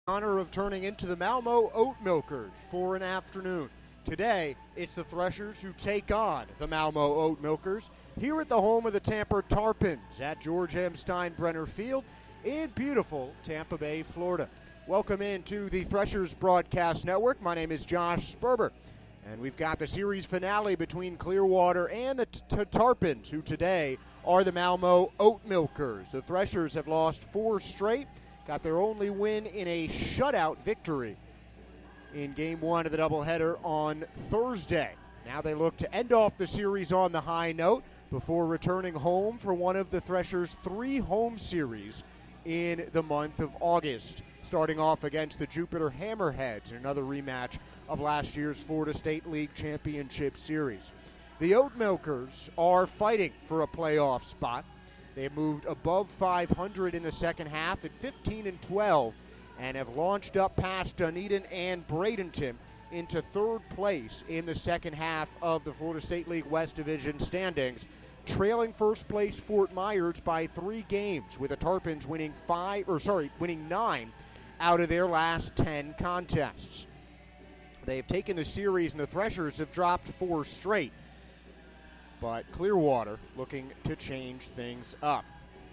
Honor of turning into the Malmo Oat Milkers for an afternoon. Today, it's the Threshers who take on the Malmo Oat Milkers here at the home of the Tampa Tarpons at George M. Steinbrenner Field in beautiful Tampa Bay, Florida. Welcome into the Threshers Broadcast Network. My name is Josh Sperber, and we've got the series finale between Clearwater and the Tarpons, who today are the Malmo Oat Milkers. The Threshers have lost 4 straight, got their only win in a shutout victory in Game 1 of the doubleheader on Thursday. Now they look to end off the series on the high note before returning home for one of the Threshers' 3 home series in the month of August, starting off against the Jupiter Hammerheads in another rematch of last year's Florida State League Championship Series. The Oat Milkers are fighting for a playoff spot. They have moved above 500 in the second half at 15-12 and have launched up past Dunedin and Bradenton into third place in the second half of the Florida State League West Division standings, trailing first place Fort Myers by 3 games, with the Tarpons winning 9 out of their last 10 contests. They have taken the series, and the Threshers have dropped 4 straight. But Clearwater looking to change things up.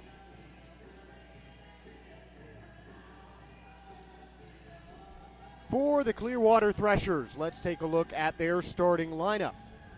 For the Clearwater Threshers, let's take a look at their starting lineup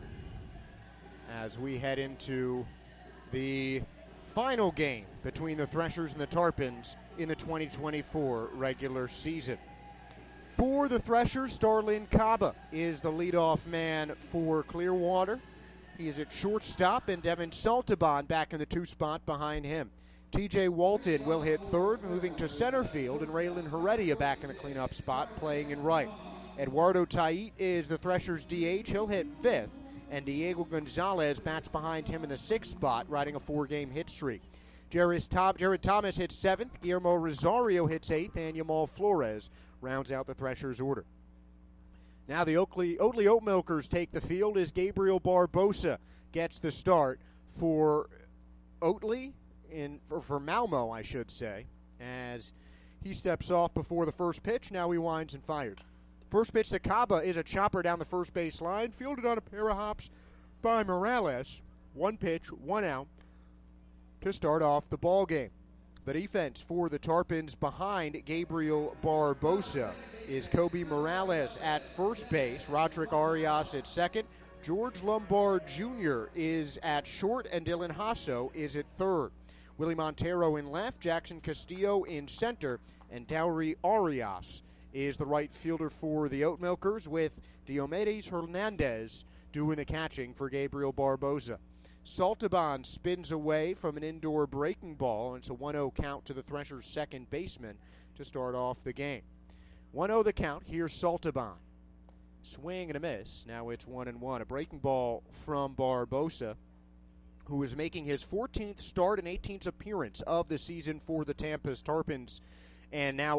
as we head into the final game between the Threshers and the Tarpons in the 2024 regular season. For the Threshers, Starlin Kaba is the leadoff man for Clearwater. He is at shortstop, and Devin Saltaban back in the 2 spot behind him. TJ Walton will hit third, moving to center field, and Raylan Heredia back in the cleanup spot, playing in right. Eduardo Tait is the Threshers' DH. He'll hit fifth, and Diego Gonzalez bats behind him in the 6th spot, riding a 4-game hit streak. Jared Thomas hits 7th, Guillermo Rosario hits 8th, and Yamal Flores rounds out the Threshers' order. Now the Oatley Oat Milkers take the field as Gabriel Barbosa gets the start for Oatley, for Malmo, I should say, as he steps off before the first pitch. Now he winds and fires. First pitch to Kaba is a chopper down the first base line, fielded on a pair of hops by Morales. 1 pitch, 1 out to start off the ball game. The defense for the Tarpons behind Gabriel Barbosa is Kobe Morales at first base, Roderick Arias at second, George Lombard Jr. is at short, and Dylan Hasso is at third. Willie Montero in left, Jackson Castillo in center, and Dowry Arias is the right fielder for the Oat Milkers, with Diomedes Hernandez doing the catching for Gabriel Barbosa. Saltaban spins away from an indoor breaking ball, and it's a 1-0 count to the Threshers' second baseman to start off the game. 1-0 the count. Here's Saltaban. Swing and a miss. Now it's 1-1. A breaking ball from Barbosa, who is making his 14th start and 18th appearance of the season for the Tampa Tarpons and now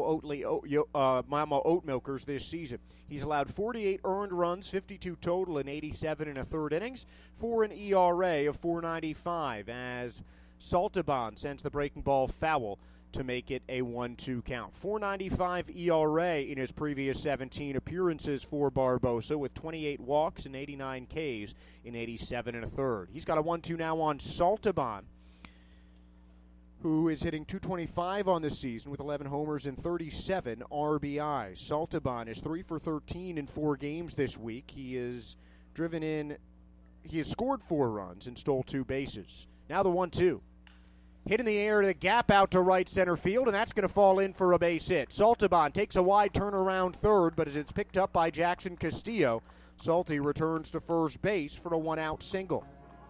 Malmo Oat Milkers this season. He's allowed 48 earned runs, 52 total in 87 1/3 innings, for an ERA of .495 as Saltaban sends the breaking ball foul to make it a 1-2 count. .495 ERA in his previous 17 appearances for Barbosa, with 28 walks and 89 Ks in 87 1/3. He's got a 1-2 now on Saltaban, who is hitting .225 on the season with 11 homers and 37 RBIs. Saltaban is 3 for 13 in 4 games this week. He has scored 4 runs and stole 2 bases. Now the 1-2. Hit in the air to the gap out to right center field, and that's going to fall in for a base hit. Saltaban takes a wide turn around third, but as it's picked up by Jackson Castillo, Salty returns to first base for a 1-out single.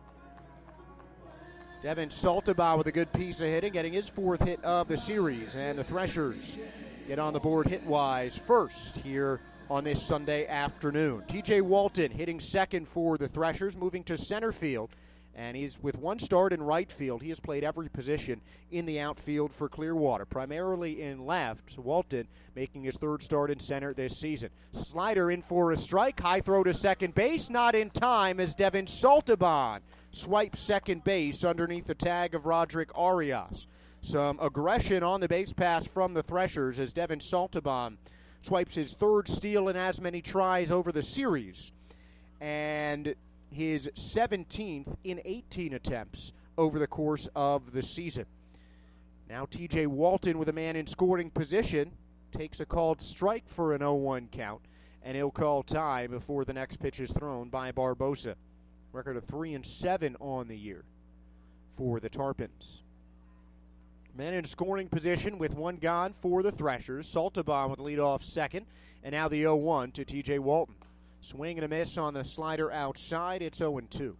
Devin Saltaban with a good piece of hitting, getting his 4th hit of the series, and the Threshers get on the board hit-wise first here on this Sunday afternoon. TJ Walton hitting second for the Threshers, moving to center field, and he's with 1 start in right field. He has played every position in the outfield for Clearwater, primarily in left. Walton making his 3rd start in center this season. Slider in for a strike, high throw to second base, not in time as Devin Saltaban swipes second base underneath the tag of Roderick Arias. Some aggression on the base pass from the Threshers as Devin Saltabon swipes his third steal in as many tries over the series, and his 17th in 18 attempts over the course of the season. Now TJ Walton with a man in scoring position takes a called strike for an 0-1 count, and he'll call time before the next pitch is thrown by Barbosa. Record of 3-7 on the year for the Tarpons. Man in scoring position with one gone for the Threshers. Saltabon with leadoff second, and now the 0-1 to TJ Walton. Swing and a miss on the slider outside. It's 0-2.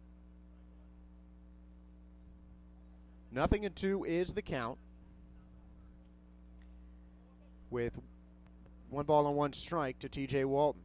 0-2 is the count, with 1 ball and 1 strike to TJ Walton.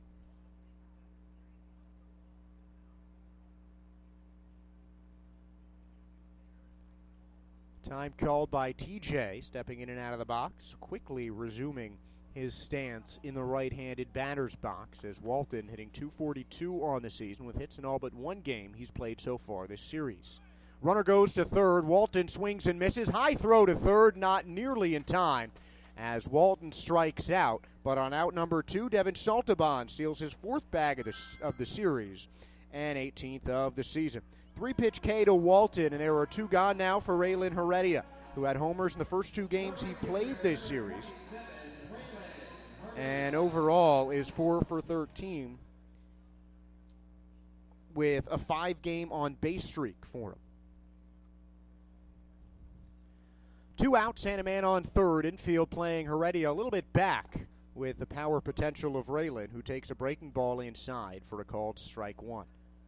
Time called by TJ, stepping in and out of the box, quickly resuming his stance in the right-handed batter's box as Walton hitting .242 on the season with hits in all but one game he's played so far this series. Runner goes to third. Walton swings and misses. High throw to third, not nearly in time as Walton strikes out. But on out number 2, Devin Saltabon steals his 4th bag of the series and 18th of the season. 3-pitch K to Walton, and there are 2 gone now for Raylan Heredia, who had homers in the first 2 games he played this series, and overall is 4 for 13 with a 5-game on-base streak for him. 2 outs and a man on third. Infield playing Heredia a little bit back with the power potential of Raylan, who takes a breaking ball inside for a called strike 1.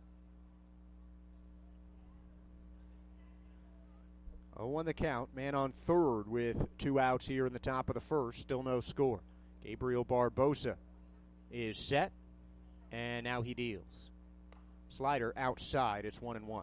0-1 the count. Man on third with 2 outs here in the top of the first. Still no score. Gabriel Barbosa is set, and now he deals. Slider outside. It's 1-1.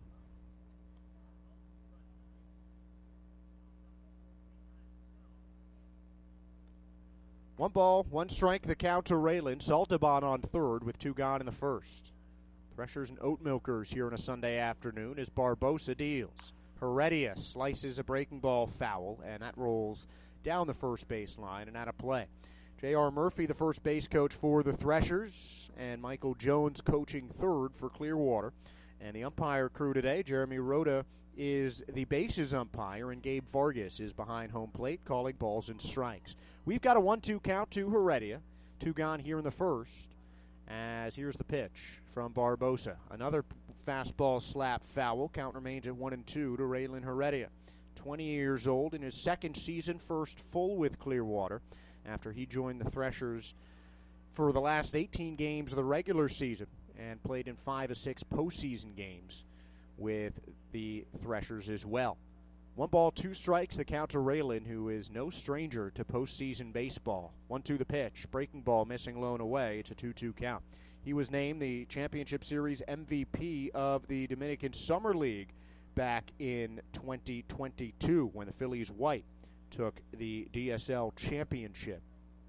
1 ball, 1 strike, the count to Raylan. Saltabon on third with 2 gone in the first. Threshers and Oat Milkers here on a Sunday afternoon as Barbosa deals. Heredia slices a breaking ball foul, and that rolls down the first baseline and out of play. J.R. Murphy, the first base coach for the Threshers, and Michael Jones coaching third for Clearwater. And the umpire crew today, Jeremy Rhoda is the bases umpire, and Gabe Vargas is behind home plate calling balls and strikes. We've got a 1-2 count to Heredia. 2 gone here in the first, as here's the pitch from Barbosa. Another fastball slap foul. Count remains at 1-2 to Raylan Heredia. 20 years old, in his second season, first full with Clearwater, after he joined the Threshers for the last 18 games of the regular season and played in 5 of 6 postseason games with the Threshers as well. 1 ball, 2 strikes, the count to Raylan, who is no stranger to postseason baseball. 1-2 the pitch, breaking ball missing low and away. It's a 2-2 count. He was named the Championship Series MVP of the Dominican Summer League back in 2022 when the Phillies White took the DSL championship.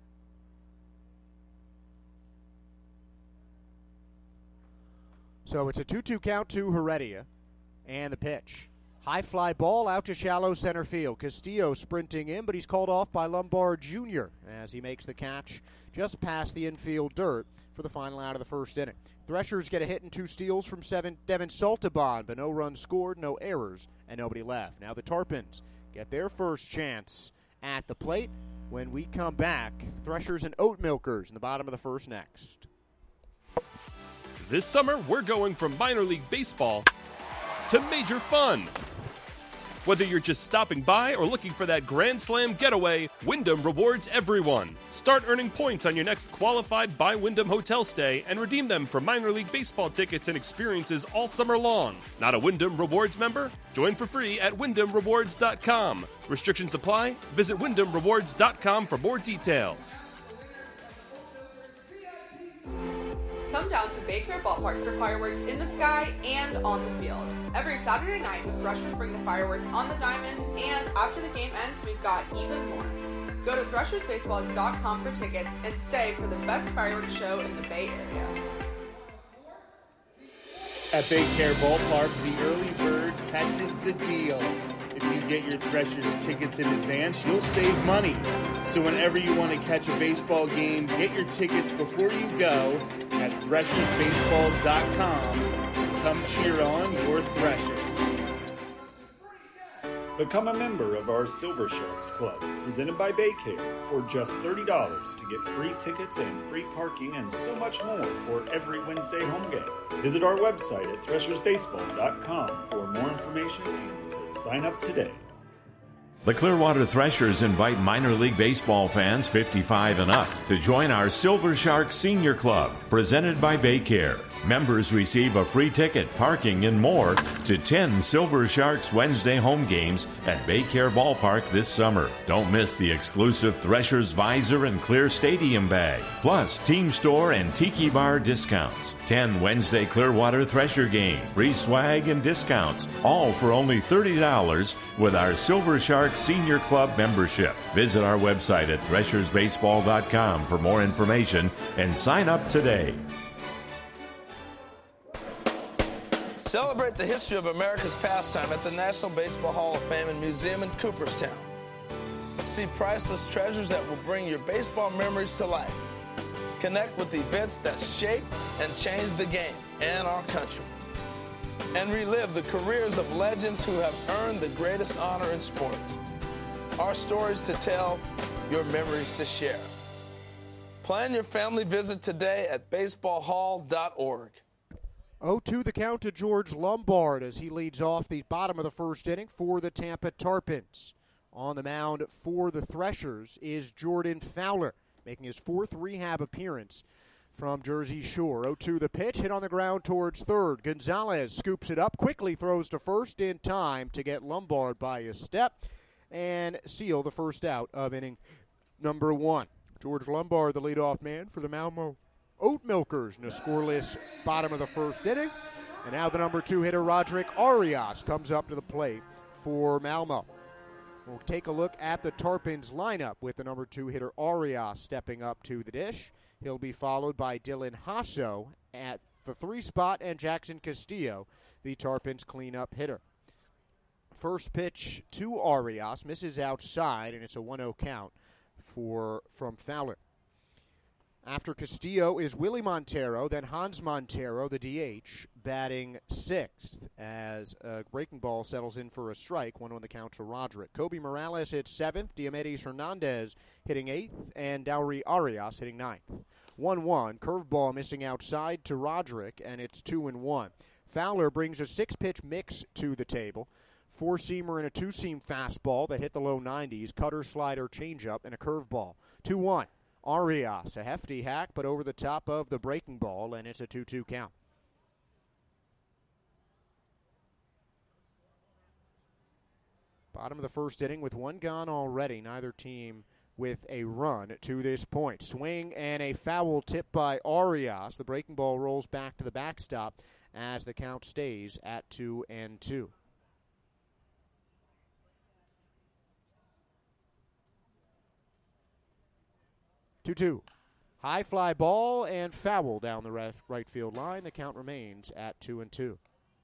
So it's a 2-2 count to Heredia, and the pitch. High fly ball out to shallow center field. Castillo sprinting in, but he's called off by Lombard Jr. as he makes the catch just past the infield dirt for the final out of the first inning. Threshers get a hit and 2 steals from Devin Saltabon, but no runs scored, no errors, and nobody left. Now the Tarpons get their first chance at the plate. When we come back, Threshers and Oat Milkers in the bottom of the first next. This summer, we're going from minor league baseball to major fun. Whether you're just stopping by or looking for that Grand Slam getaway, Wyndham rewards everyone. Start earning points on your next qualified by Wyndham hotel stay and redeem them for minor league baseball tickets and experiences all summer long. Not a Wyndham Rewards member? Join for free at WyndhamRewards.com. Restrictions apply. Visit WyndhamRewards.com for more details. Come down to Baker Ballpark for fireworks in the sky and on the field. Every Saturday night, the Threshers bring the fireworks on the diamond, and after the game ends, we've got even more. Go to ThreshersBaseball.com for tickets and stay for the best fireworks show in the Bay Area. At Baycare Ballpark, the early bird catches the deal. If you get your Threshers tickets in advance, you'll save money. So whenever you want to catch a baseball game, get your tickets before you go at threshersbaseball.com and come cheer on your Threshers. Become a member of our Silver Sharks Club, presented by Baycare, for just $30 to get free tickets and free parking and so much more for every Wednesday home game. Visit our website at threshersbaseball.com for more information and to sign up today. The Clearwater Threshers invite minor league baseball fans 55 and up to join our Silver Shark Senior Club, presented by Baycare. Members receive a free ticket, parking, and more to 10 Silver Sharks Wednesday home games at Baycare Ballpark this summer. Don't miss the exclusive Threshers Visor and Clear Stadium bag, plus Team Store and Tiki Bar discounts. 10 Wednesday Clearwater Thresher games, free swag and discounts, all for only $30 with our Silver Shark Senior Club membership. Visit our website at threshersbaseball.com for more information and sign up today. Celebrate the history of America's pastime at the National Baseball Hall of Fame and Museum in Cooperstown. See priceless treasures that will bring your baseball memories to life. Connect with events that shape and change the game and our country. And relive the careers of legends who have earned the greatest honor in sports. Our stories to tell, your memories to share. Plan your family visit today at baseballhall.org. 0-2 the count to George Lombard as he leads off the bottom of the first inning for the Tampa Tarpons. On the mound for the Threshers is Jordan Fowler, making his fourth rehab appearance from Jersey Shore. 0-2 the pitch, hit on the ground towards third. Gonzalez scoops it up, quickly throws to first in time to get Lombard by a step and seal the first out of inning number one. George Lombard, the leadoff man for the Malmo Oat Milkers in a scoreless bottom of the first inning. And now the number two hitter, Roderick Arias, comes up to the plate for Malmo. We'll take a look at the Tarpons lineup with the number two hitter, Arias, stepping up to the dish. He'll be followed by Dylan Hasso at the 3 spot and Jackson Castillo, the Tarpons cleanup hitter. First pitch to Arias, misses outside, and it's a 1-0 count from Fowler. After Castillo is Willie Montero, then Hans Montero, the DH, batting sixth as a breaking ball settles in for a strike, 1 on the count to Roderick. Kobe Morales hits seventh, Diomedes Hernandez hitting eighth, and Dowry Arias hitting ninth. 1-1, curveball missing outside to Roderick, and it's 2-1. Fowler brings a 6-pitch mix to the table. 4-seamer and a 2-seam fastball that hit the low 90s, cutter, slider, changeup, and a curveball. 2-1. Arias, a hefty hack, but over the top of the breaking ball, and it's a 2-2 count. Bottom of the first inning with one gone already. Neither team with a run to this point. Swing and a foul tip by Arias. The breaking ball rolls back to the backstop as the count stays at 2-2. 2-2. High fly ball and foul down the right field line. The count remains at 2-2.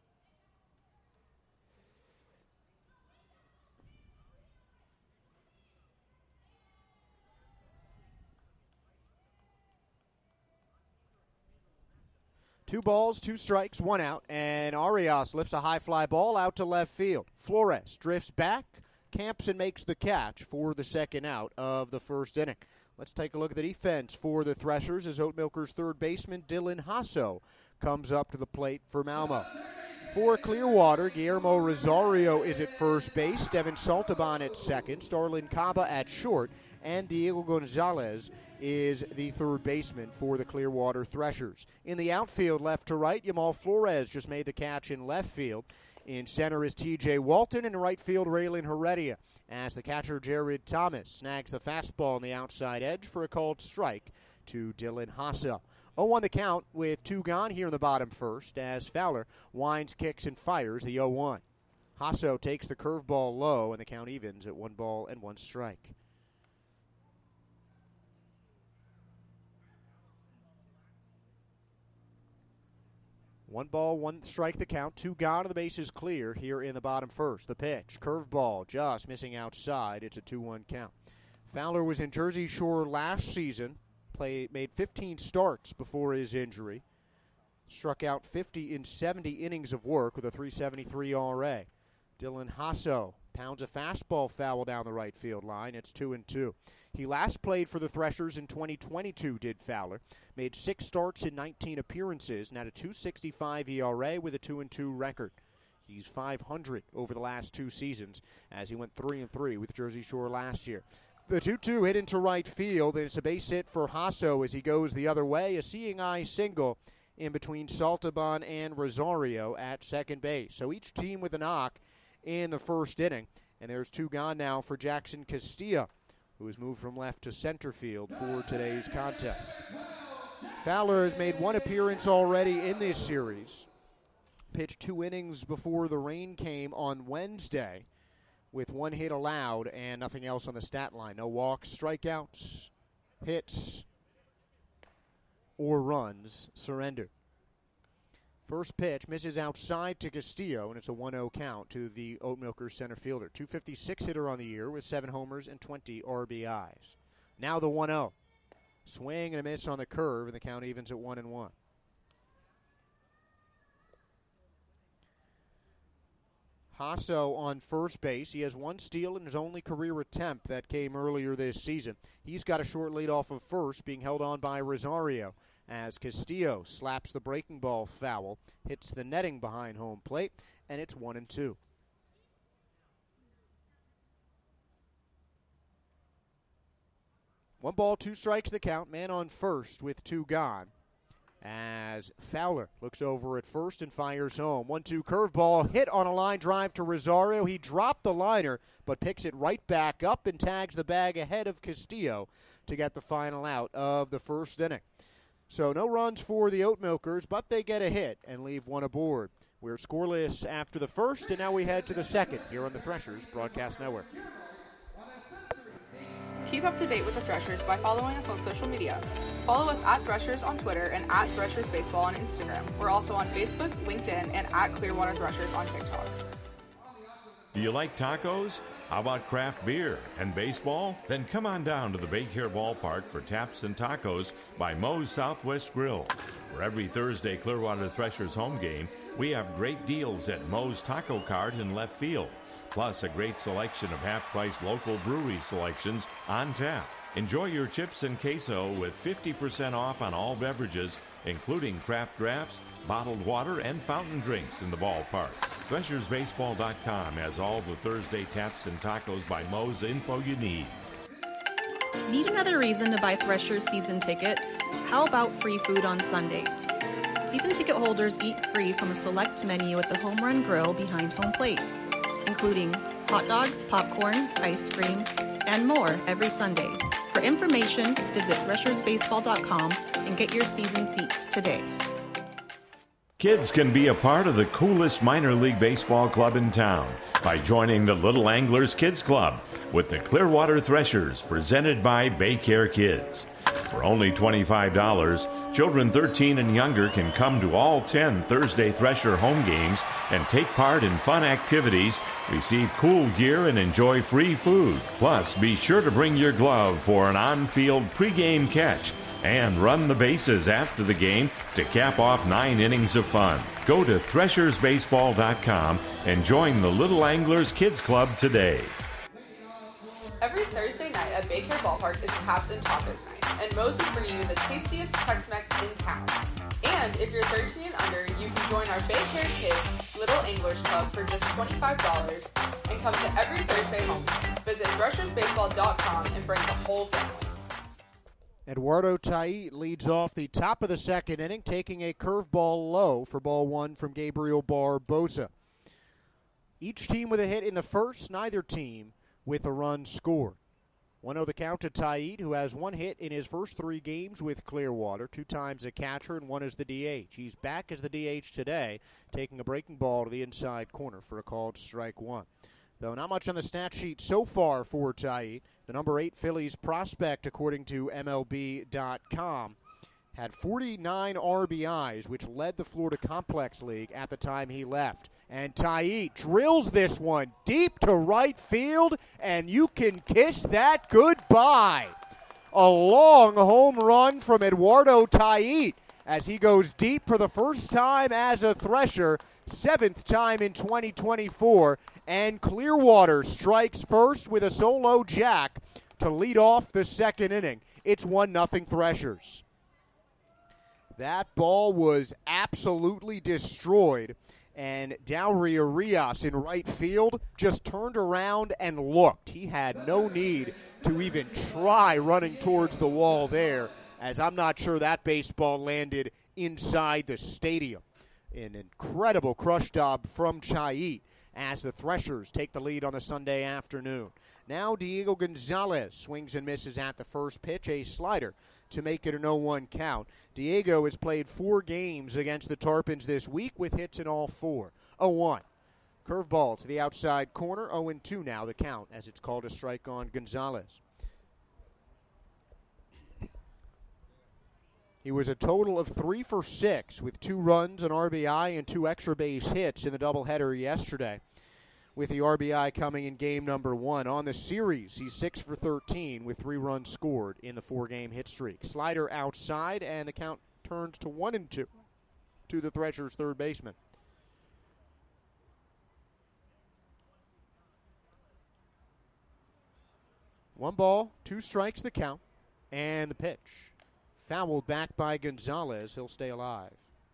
Two balls, 2 strikes, 1 out, and Arias lifts a high fly ball out to left field. Flores drifts back, camps and makes the catch for the second out of the first inning. Let's take a look at the defense for the Threshers as Oat Milkers third baseman Dylan Hasso comes up to the plate for Malmo. For Clearwater, Guillermo Rosario is at first base, Devin Saltaban at second, Starlin Caba at short, and Diego Gonzalez is the third baseman for the Clearwater Threshers. In the outfield, left to right, Yamal Flores just made the catch in left field. In center is T.J. Walton, and in right field, Raylan Heredia, as the catcher Jared Thomas snags the fastball on the outside edge for a called strike to Dylan Hasso. 0-1 the count with 2 gone here in the bottom first as Fowler winds, kicks, and fires the 0-1. Hasso takes the curveball low, and the count evens at 1 ball and 1 strike. 1 ball, 1 strike the count, 2 gone, and the base is clear here in the bottom first. The pitch, curveball, just missing outside. It's a 2-1 count. Fowler was in Jersey Shore last season, made 15 starts before his injury, struck out 50 in 70 innings of work with a 3.73 ERA. Dylan Hasso pounds a fastball foul down the right field line. It's 2-2. He last played for the Threshers in 2022, did Fowler. Made 6 starts in 19 appearances and had a 2.65 ERA with a 2-2 record. He's .500 over the last 2 seasons as he went 3-3 with Jersey Shore last year. The 2-2 hit into right field, and it's a base hit for Hasso as he goes the other way. A seeing eye single in between Saltaban and Rosario at second base. So each team with a knock in the first inning. And there's 2 gone now for Jackson Castillo, who has moved from left to center field for today's contest. Fowler has made 1 appearance already in this series. Pitched 2 innings before the rain came on Wednesday with 1 hit allowed and nothing else on the stat line. No walks, strikeouts, hits, or runs surrendered. First pitch misses outside to Castillo, and it's a 1-0 count to the Oatmilkers center fielder. 256 hitter on the year with 7 homers and 20 RBIs. Now the 1-0. Swing and a miss on the curve, and the count evens at 1-1. Hasso on first base. He has 1 steal in his only career attempt that came earlier this season. He's got a short lead off of first, being held on by Rosario, as Castillo slaps the breaking ball foul, hits the netting behind home plate, and it's 1-2. One ball, 2 strikes the count. Man on first with 2 gone. As Fowler looks over at first and fires home. 1-2 curveball hit on a line drive to Rosario. He dropped the liner, but picks it right back up and tags the bag ahead of Castillo to get the final out of the first inning. So no runs for the Oatmilkers, but they get a hit and leave 1 aboard. We're scoreless after the first, and now we head to the second here on the Threshers Broadcast Network. Keep up to date with the Threshers by following us on social media. Follow us at Threshers on Twitter and at Threshers Baseball on Instagram. We're also on Facebook, LinkedIn, and at Clearwater Threshers on TikTok. Do you like tacos? How about craft beer and baseball? Then come on down to the Baycare Ballpark for Taps and Tacos by Moe's Southwest Grill. For every Thursday Clearwater Threshers home game, we have great deals at Moe's Taco Cart in left field, plus a great selection of half-price local brewery selections on tap. Enjoy your chips and queso with 50% off on all beverages, including craft drafts, bottled water, and fountain drinks in the ballpark. ThreshersBaseball.com has all the Thursday Taps and Tacos by Moe's info you need. Need another reason to buy Threshers season tickets? How about free food on Sundays? Season ticket holders eat free from a select menu at the Home Run Grill behind home plate, including hot dogs, popcorn, ice cream, and more every Sunday. For information, visit ThreshersBaseball.com and get your season seats today. Kids can be a part of the coolest minor league baseball club in town by joining the Little Anglers Kids Club with the Clearwater Threshers, presented by Baycare Kids. For only $25, children 13 and younger can come to all 10 Thursday Thresher home games and take part in fun activities, receive cool gear, and enjoy free food. Plus, be sure to bring your glove for an on-field pregame catch and run the bases after the game to cap off 9 innings of fun. Go to ThreshersBaseball.com and join the Little Anglers Kids Club today. Every Thursday night at Baycare Ballpark is Taps and Tacos night, and Moe's is bringing you the tastiest Tex-Mex in town. And if you're 13 and under, you can join our Baycare Kids Little Anglers Club for just $25 and come to every Thursday home game. Visit ThreshersBaseball.com and bring the whole family. Eduardo Tait leads off the top of the second inning, taking a curveball low for ball 1 from Gabriel Barbosa. Each team with a hit in the first, neither team with a run scored. 1-0 the count to Tait, who has 1 hit in his first 3 games with Clearwater, 2 times a catcher and 1 as the DH. He's back as the DH today, taking a breaking ball to the inside corner for a called strike 1. Though not much on the stat sheet so far for Tait, the number 8 Phillies prospect, according to MLB.com, had 49 RBIs, which led the Florida Complex League at the time he left. And Taiit drills this one deep to right field, and you can kiss that goodbye. A long home run from Eduardo Taiit as he goes deep for the first time as a Thresher, 7th time in 2024, and Clearwater strikes first with a solo jack to lead off the second inning. It's 1-0 Threshers. That ball was absolutely destroyed, and Dowry Arias in right field just turned around and looked. He had no need to even try running towards the wall there, as I'm not sure that baseball landed inside the stadium. An incredible crush job from Taiit as the Threshers take the lead on the Sunday afternoon. Now Diego Gonzalez swings and misses at the first pitch, a slider to make it an 0-1 count. Diego has played 4 games against the Tarpons this week with hits in all 4. 0-1. Curveball to the outside corner, 0-2 now the count as it's called a strike on Gonzalez. He was a total of 3 for 6 with 2 runs, an RBI, and 2 extra base hits in the doubleheader yesterday, with the RBI coming in game number 1. On the series, he's 6 for 13 with 3 runs scored in the 4-game hit streak. Slider outside, and the count turns to 1-2 to the Threshers' third baseman. One ball, 2 strikes the count, and the pitch. Fouled back by Gonzalez. He'll stay alive.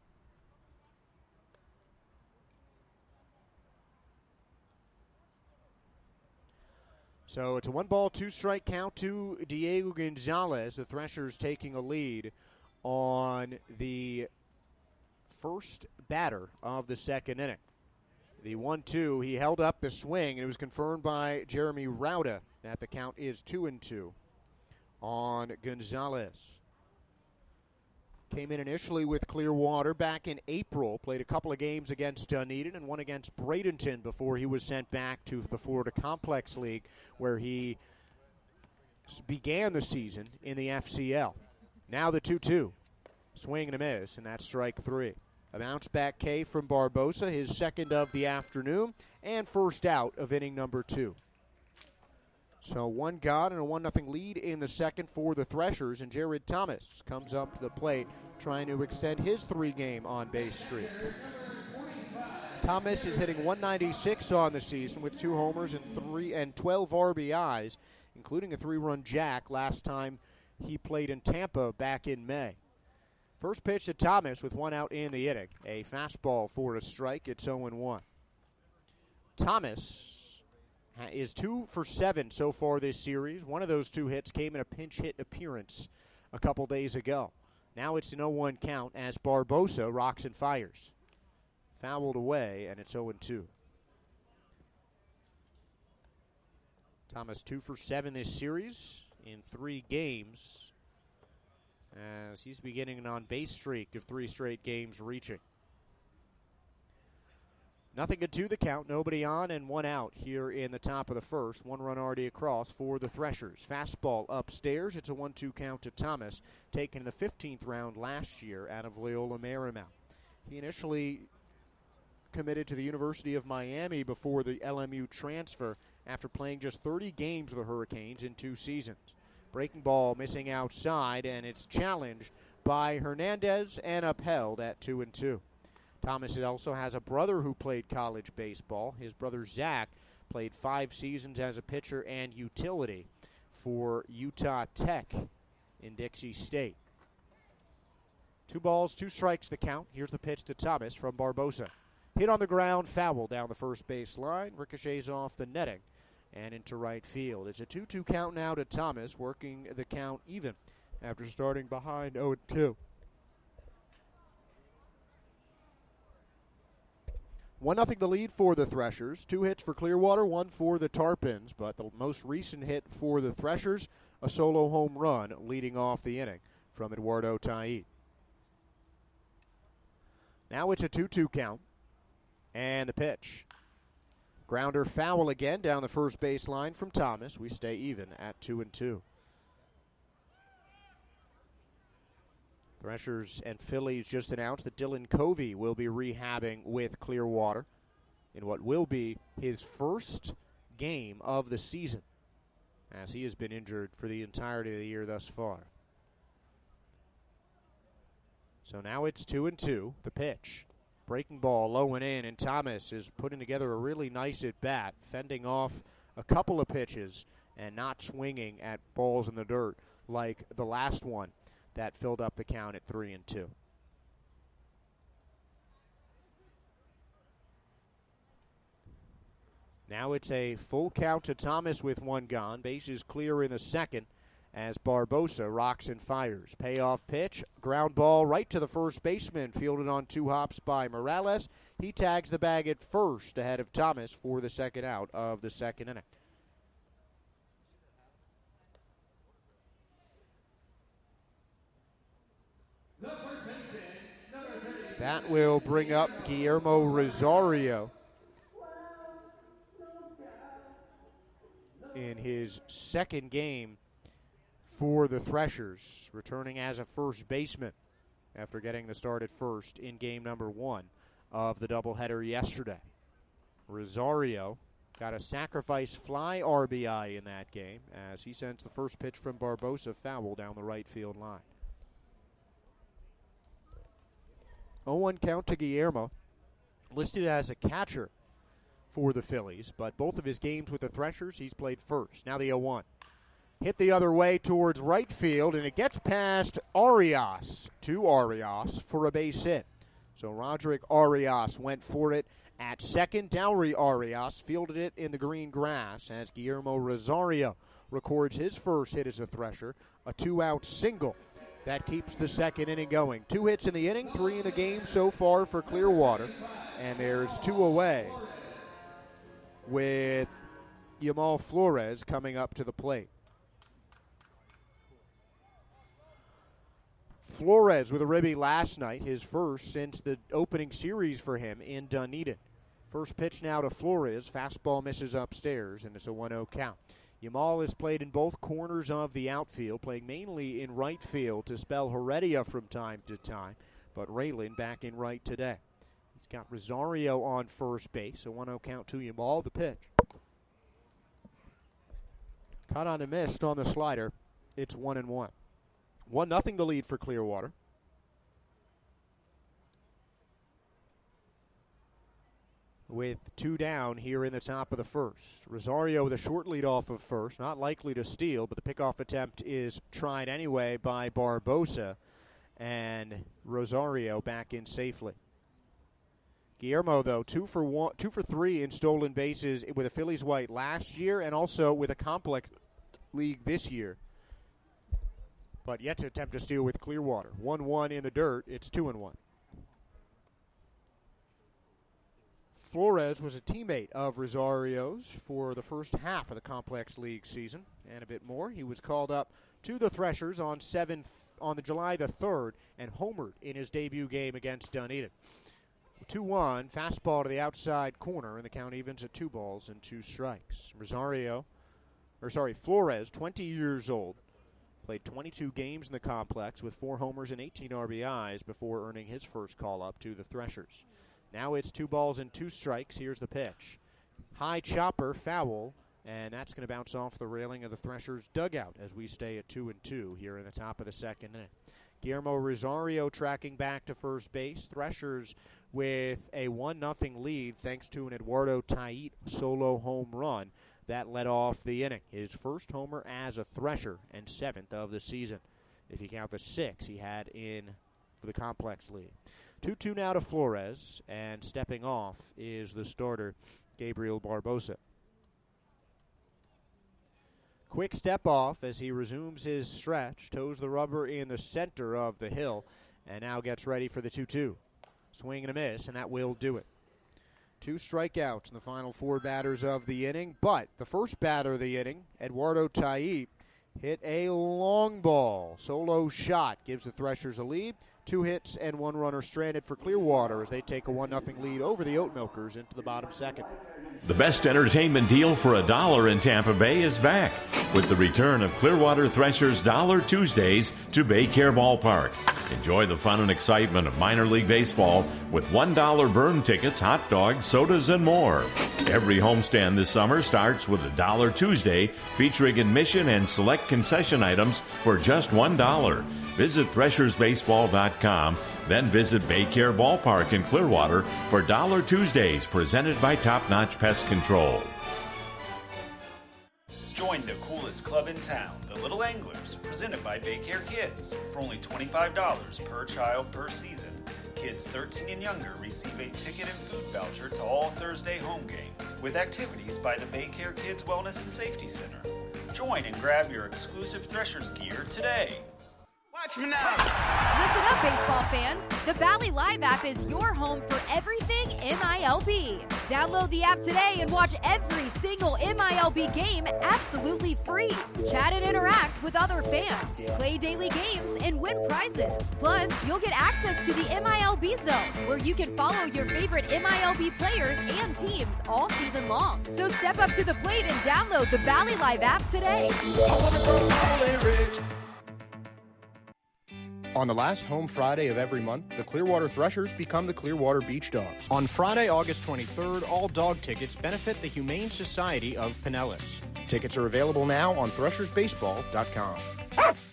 So it's a 1-ball, 2-strike count to Diego Gonzalez. The Threshers taking a lead on the first batter of the second inning. The 1-2, he held up the swing, and it was confirmed by Jeremy Rauda that the count is 2-2 on Gonzalez. Came in initially with Clearwater back in April, played a couple of games against Dunedin and one against Bradenton before he was sent back to the Florida Complex League, where he began the season in the FCL. Now the 2-2. Swing and a miss, and that's strike 3. A bounce-back K from Barbosa, his second of the afternoon, and first out of inning number 2. So 1 gone and a 1-0 lead in the second for the Threshers, and Jared Thomas comes up to the plate trying to extend his 3-game on-base streak. Thomas is hitting .196 on the season with 2 homers and 12 RBIs, including a 3-run jack last time he played in Tampa back in May. First pitch to Thomas with 1 out in the inning. A fastball for a strike. It's 0-1. Thomas is 2 for 7 so far this series. One of those 2 hits came in a pinch hit appearance a couple days ago. Now it's an 0-1 count as Barbosa rocks and fires. Fouled away, and it's 0-2. Thomas 2 for 7 this series in 3 games, as he's beginning an on-base streak of 3 straight games reaching. 0-2 the count, nobody on and 1 out here in the top of the first. 1 run already across for the Threshers. Fastball upstairs. It's a 1-2 count to Thomas, taken in the 15th round last year out of Loyola Marymount. He initially committed to the University of Miami before the LMU transfer after playing just 30 games with the Hurricanes in 2 seasons. Breaking ball missing outside, and it's challenged by Hernandez and upheld at 2-2. Thomas also has a brother who played college baseball. His brother Zach played 5 seasons as a pitcher and utility for Utah Tech in Dixie State. 2 balls, 2 strikes the count. Here's the pitch to Thomas from Barbosa. Hit on the ground, foul down the first base line. Ricochets off the netting and into right field. It's a 2-2 count now to Thomas, working the count even after starting behind 0-2. 1-0 the lead for the Threshers. 2 hits for Clearwater, 1 for the Tarpons, but the most recent hit for the Threshers, a solo home run leading off the inning from Eduardo Taiit. Now it's a 2-2 count, and the pitch. Grounder foul again down the first base line from Thomas. We stay even at 2-2. Threshers and Phillies just announced that Dylan Covey will be rehabbing with Clearwater in what will be his first game of the season, as he has been injured for the entirety of the year thus far. So now it's 2-2. The pitch. Breaking ball low and in, and Thomas is putting together a really nice at-bat, fending off a couple of pitches and not swinging at balls in the dirt like the last one that filled up the count at 3-2. Now it's a full count to Thomas with one gone. Bases clear in the second as Barbosa rocks and fires. Payoff pitch, ground ball right to the first baseman, fielded on 2 hops by Morales. He tags the bag at first ahead of Thomas for the second out of the second inning. That will bring up Guillermo Rosario in his second game for the Threshers, returning as a first baseman after getting the start at first in game number 1 of the doubleheader yesterday. Rosario got a sacrifice fly RBI in that game as he sends the first pitch from Barbosa foul down the right field line. 0-1 count to Guillermo, listed as a catcher for the Phillies, but both of his games with the Threshers, he's played first. Now the 0-1. Hit the other way towards right field, and it gets past Arias for a base hit. So Roderick Arias went for it at second. Dowry Arias fielded it in the green grass as Guillermo Rosario records his first hit as a Thresher, a 2-out single. That keeps the second inning going. 2 hits in the inning, 3 in the game so far for Clearwater. And there's 2 away with Yamal Flores coming up to the plate. Flores with a ribby last night, his first since the opening series for him in Dunedin. First pitch now to Flores. Fastball misses upstairs, and it's a 1-0 count. Yamal has played in both corners of the outfield, playing mainly in right field to spell Heredia from time to time, but Raylan back in right today. He's got Rosario on first base, a 1-0 count to Yamal. The pitch. Caught on a missed on the slider. It's 1-1. 1-0 the lead for Clearwater. With 2 down here in the top of the first. Rosario with a short lead off of first. Not likely to steal, but the pickoff attempt is tried anyway by Barbosa. And Rosario back in safely. Guillermo, though, 2 for 3 in stolen bases with a Phillies white last year and also with a complex league this year. But yet to attempt to steal with Clearwater. 1-1 in the dirt. It's 2-1. Flores was a teammate of Rosario's for the first half of the Complex League season and a bit more. He was called up to the Threshers on July the 3rd and homered in his debut game against Dunedin. 2-1, fastball to the outside corner, and the count evens at 2 balls and 2 strikes. Flores, 20 years old, played 22 games in the complex with 4 homers and 18 RBIs before earning his first call-up to the Threshers. Now it's 2 balls and 2 strikes. Here's the pitch. High chopper, foul, and that's going to bounce off the railing of the Threshers' dugout as we stay at 2-2 here in the top of the second inning. Guillermo Rosario tracking back to first base. Threshers with a 1-0 lead thanks to an Eduardo Tait solo home run that led off the inning. His first homer as a Thresher and 7th of the season, if you count the 6 he had in for the Complex League. 2-2 now to Flores, and stepping off is the starter, Gabriel Barbosa. Quick step off as he resumes his stretch, toes the rubber in the center of the hill, and now gets ready for the 2-2. Swing and a miss, and that will do it. 2 strikeouts in the final 4 batters of the inning, but the first batter of the inning, Eduardo Tait, hit a long ball. Solo shot gives the Threshers a lead. 2 hits and 1 runner stranded for Clearwater as they take a 1-0 lead over the Oat Milkers into the bottom second. The best entertainment deal for $1 in Tampa Bay is back with the return of Clearwater Threshers Dollar Tuesdays to Baycare Ballpark. Enjoy the fun and excitement of minor league baseball with $1 burn tickets, hot dogs, sodas, and more. Every homestand this summer starts with a Dollar Tuesday featuring admission and select concession items for just $1. Visit ThreshersBaseball.com, then visit Baycare Ballpark in Clearwater for Dollar Tuesdays presented by Top Notch Pest Control. Join the coolest club in town, the Little Anglers, presented by Baycare Kids. For only $25 per child per season, kids 13 and younger receive a ticket and food voucher to all Thursday home games, with activities by the Baycare Kids Wellness and Safety Center. Join and grab your exclusive Threshers gear today. Watch me now. Listen up, baseball fans. The Valley Live app is your home for everything MILB. Download the app today and watch every single MILB game absolutely free. Chat and interact with other fans. Play daily games and win prizes. Plus, you'll get access to the MILB Zone, where you can follow your favorite MILB players and teams all season long. So step up to the plate and download the Valley Live app today. On the last home Friday of every month, the Clearwater Threshers become the Clearwater Beach Dogs. On Friday, August 23rd, all dog tickets benefit the Humane Society of Pinellas. Tickets are available now on ThreshersBaseball.com.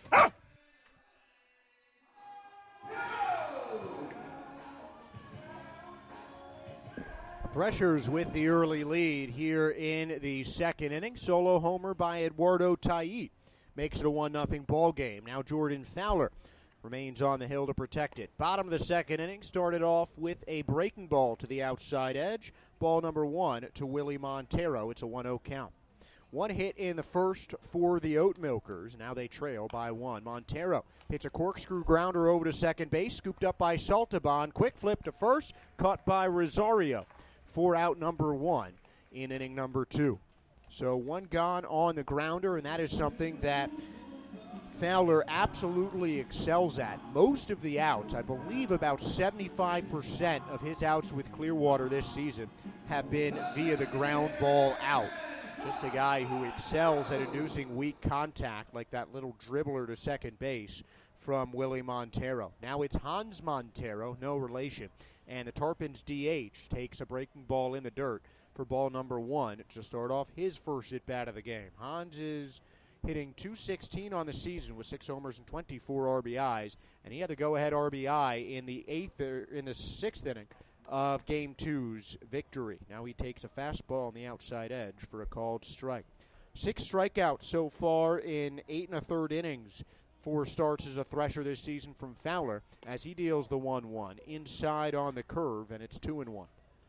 Threshers with the early lead here in the second inning. Solo homer by Eduardo Taiit makes it a 1-0 ball game. Now Jordan Fowler remains on the hill to protect it. Bottom of the second inning started off with a breaking ball to the outside edge. Ball number 1 to Willie Montero. It's a 1-0 count. 1 hit in the first for the Oat Milkers. Now they trail by 1. Montero hits a corkscrew grounder over to second base, scooped up by Saltaban. Quick flip to first, caught by Rosario for out number 1 in inning number 2. So 1 gone on the grounder, and that is something that Fowler absolutely excels at. Most of the outs, I believe about 75% of his outs with Clearwater this season have been via the ground ball out. Just a guy who excels at inducing weak contact, like that little dribbler to second base from Willie Montero. Now it's Hans Montero, no relation, and the Tarpons DH takes a breaking ball in the dirt for ball number 1 to start off his first at-bat of the game. Hans is hitting .216 on the season with 6 homers and 24 RBIs, and he had the go-ahead RBI in the 6th inning of Game 2's victory. Now he takes a fastball on the outside edge for a called strike. 6 strikeouts so far in 8 1/3 innings. 4 starts as a Thresher this season from Fowler as he deals the 1-1 inside on the curve, and it's 2-1.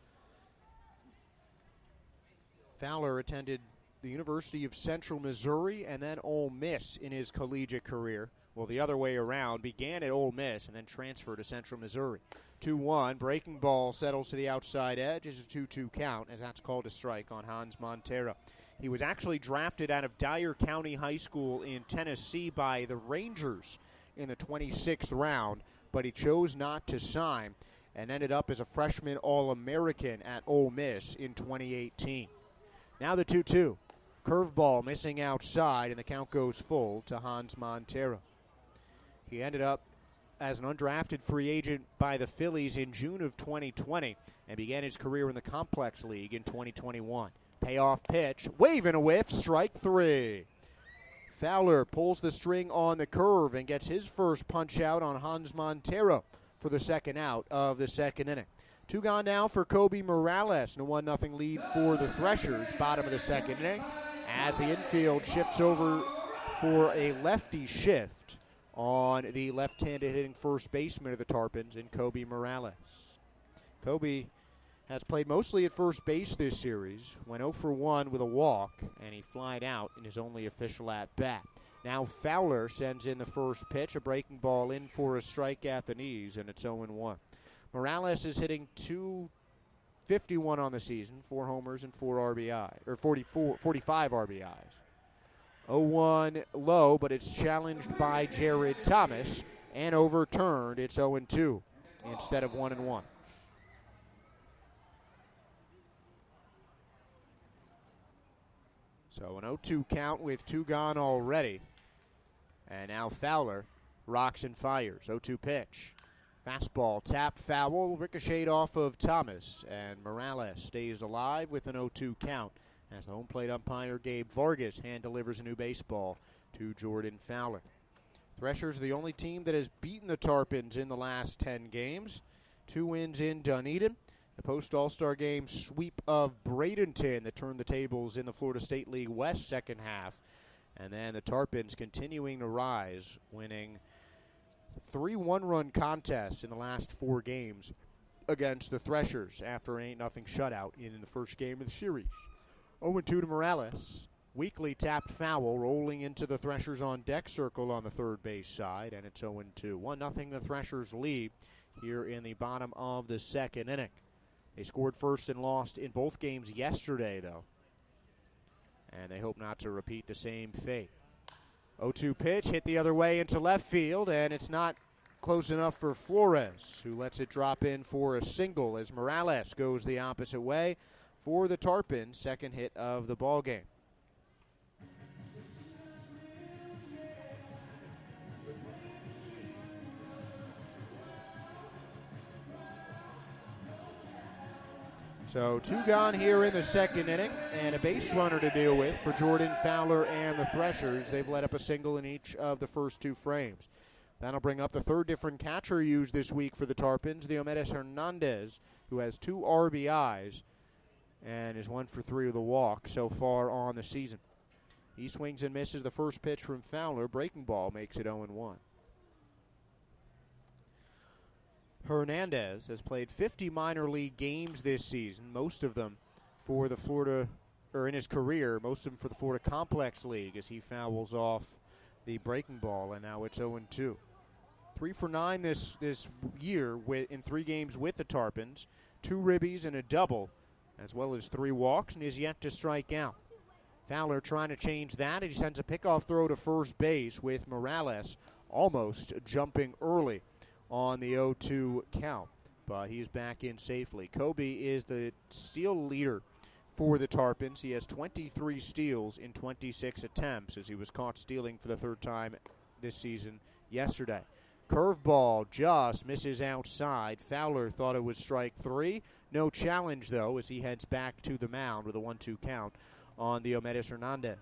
Fowler attended the University of Central Missouri and then Ole Miss in his collegiate career. Well, the other way around, began at Ole Miss and then transferred to Central Missouri. 2-1, breaking ball settles to the outside edge. Is a 2-2 count, as that's called a strike on Hans Montero. He was actually drafted out of Dyer County High School in Tennessee by the Rangers in the 26th round, but he chose not to sign and ended up as a freshman All-American at Ole Miss in 2018. Now the 2-2. Curveball missing outside, and the count goes full to Hans Montero. He ended up as an undrafted free agent by the Phillies in June of 2020 and began his career in the Complex League in 2021. Payoff pitch, waving a whiff, strike 3. Fowler pulls the string on the curve and gets his first punch out on Hans Montero for the second out of the second inning. 2 gone now for Kobe Morales, and a 1-0 lead for the Threshers, bottom of the second inning, as the infield shifts over for a lefty shift on the left-handed hitting first baseman of the Tarpons in Kobe Morales. Kobe has played mostly at first base this series, went 0 for 1 with a walk, and he flied out in his only official at-bat. Now Fowler sends in the first pitch, a breaking ball in for a strike at the knees, and it's 0-1. Morales is hitting .251 on the season, 4 homers and 45 RBIs. 0-1 low, but it's challenged by Jared Thomas, and overturned. It's 0-2 instead of 1-1. So an 0-2 count with 2 gone already. And now Fowler rocks and fires. 0-2 pitch. Fastball, tap, foul, ricocheted off of Thomas. And Morales stays alive with an 0-2 count as the home plate umpire Gabe Vargas hand delivers a new baseball to Jordan Fowler. Threshers are the only team that has beaten the Tarpons in the last 10 games. 2 wins in Dunedin. The post-All-Star game sweep of Bradenton that turned the tables in the Florida State League West second half. And then the Tarpons continuing to rise, winning 3 one-run contests in the last 4 games against the Threshers after an 8-0 shutout in the first game of the series. 0-2 to Morales. Weakly tapped foul, rolling into the Threshers on deck circle on the third base side, and it's 0-2. 1-0 the Threshers lead here in the bottom of the second inning. They scored first and lost in both games yesterday, though, and they hope not to repeat the same fate. 0-2 pitch hit the other way into left field, and it's not close enough for Flores, who lets it drop in for a single as Morales goes the opposite way for the Tarpons' second hit of the ballgame. So 2 gone here in the second inning, and a base runner to deal with for Jordan Fowler and the Threshers. They've let up a single in each of the first 2 frames. That'll bring up the third different catcher used this week for the Tarpons, Diomedes Hernandez, who has 2 RBIs and is 1 for 3 with a walk so far on the season. He swings and misses the first pitch from Fowler. Breaking ball makes it 0-1. Hernandez has played 50 minor league games this season, most of them for the Florida, or in his career, most of them for the Florida Complex League as he fouls off the breaking ball, and now it's 0-2. 3 for 9 this year in 3 games with the Tarpons, 2 ribbies and a double, as well as 3 walks, and is yet to strike out. Fowler trying to change that, and he sends a pickoff throw to first base with Morales almost jumping early on the 0-2 count, but he's back in safely. Kobe is the steal leader for the Tarpons. He has 23 steals in 26 attempts as he was caught stealing for the 3rd time this season yesterday. Curveball just misses outside. Fowler thought it was strike 3. No challenge, though, as he heads back to the mound with a 1-2 count on Diomedes Hernandez.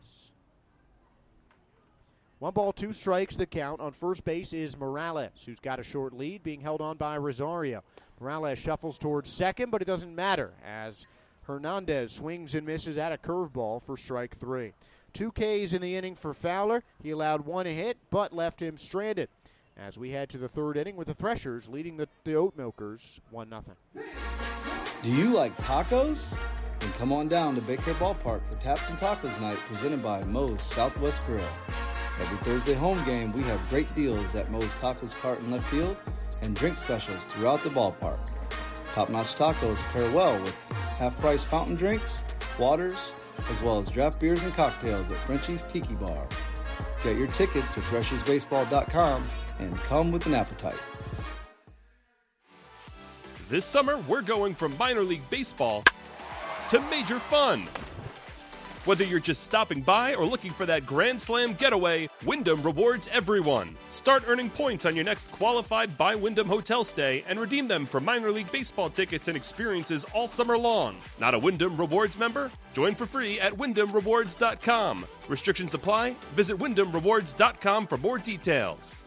1 ball, 2 strikes the count. On first base is Morales, who's got a short lead, being held on by Rosario. Morales shuffles towards second, but it doesn't matter as Hernandez swings and misses at a curveball for strike 3. 2 Ks in the inning for Fowler. He allowed 1 hit, but left him stranded as we head to the 3rd inning with the Threshers leading the Oat Milkers 1-0. Do you like tacos? Then come on down to Baker Ballpark for Taps and Tacos Night presented by Moe's Southwest Grill. Every Thursday home game, we have great deals at Moe's Tacos Cart in left field and drink specials throughout the ballpark. Top-notch tacos pair well with half-price fountain drinks, waters, as well as draft beers and cocktails at Frenchie's Tiki Bar. Get your tickets at threshersbaseball.com and come with an appetite. This summer, we're going from minor league baseball to major fun. Whether you're just stopping by or looking for that Grand Slam getaway, Wyndham rewards everyone. Start earning points on your next qualified by Wyndham hotel stay and redeem them for minor league baseball tickets and experiences all summer long. Not a Wyndham Rewards member? Join for free at WyndhamRewards.com. Restrictions apply. Visit WyndhamRewards.com for more details.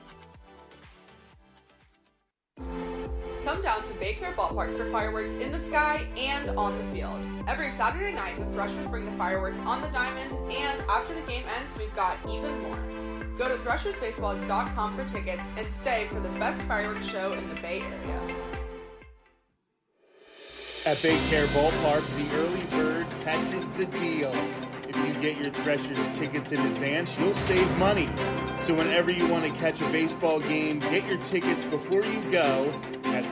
Come down to Baker Ballpark for fireworks in the sky and on the field. Every Saturday night, the Threshers bring the fireworks on the diamond, and after the game ends, we've got even more. Go to threshersbaseball.com for tickets and stay for the best fireworks show in the Bay Area. At Baycare Ballpark, the early bird catches the deal. If you get your Threshers tickets in advance, you'll save money. So whenever you want to catch a baseball game, get your tickets before you go at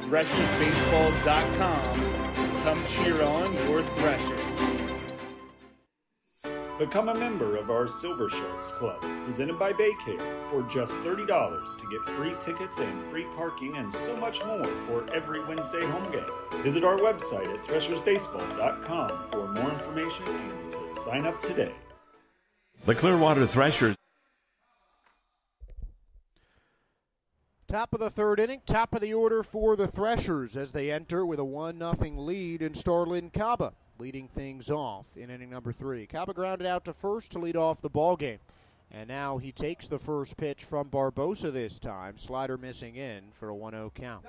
threshersbaseball.com. Come cheer on your Threshers. Become a member of our Silver Sharks Club, presented by Baycare, for just $30 to get free tickets and free parking and so much more for every Wednesday home game. Visit our website at threshersbaseball.com for more information and to sign up today. The Clearwater Threshers. Top of the third inning, top of the order for the Threshers as they enter with a 1-0 lead in Starlin Caba, leading things off in inning number 3. Caba grounded out to first to lead off the ball game. And now he takes the first pitch from Barbosa this time. Slider missing in for a 1-0 count.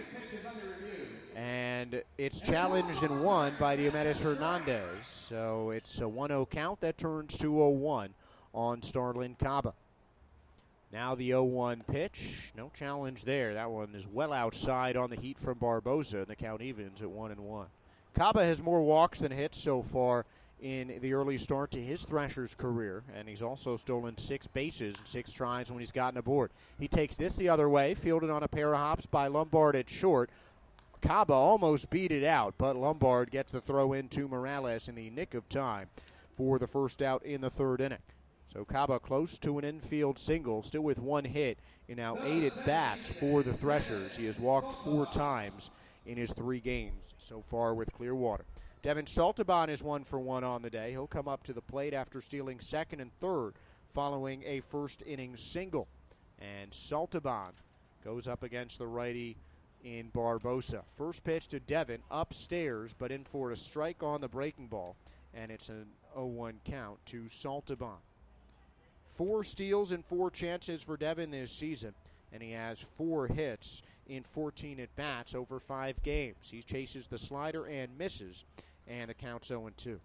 And it's challenged and won by Diomedes Hernandez. So it's a 1-0 count that turns to 0-1 on Starlin Caba. Now the 0-1 pitch. No challenge there. That one is well outside on the heat from Barbosa, and the count evens at 1-1. Caba has more walks than hits so far in the early start to his Threshers career, and he's also stolen 6 bases and 6 tries when he's gotten aboard. He takes this the other way, fielded on a pair of hops by Lombard at short. Caba almost beat it out, but Lombard gets the throw in to Morales in the nick of time for the first out in the third inning. So Caba close to an infield single, still with 1 hit in now 8 at-bats for the Threshers. He has walked 4 times in his 3 games so far with Clearwater. Devin Saltaban is 1 for 1 on the day. He'll come up to the plate after stealing second and third following a first inning single. And Saltaban goes up against the righty in Barbosa. First pitch to Devin, upstairs, but in for a strike on the breaking ball. And it's an 0-1 count to Saltaban. 4 steals and 4 chances for Devin this season, and he has 4 hits in 14 at-bats over 5 games. He chases the slider and misses, and the count's 0-2.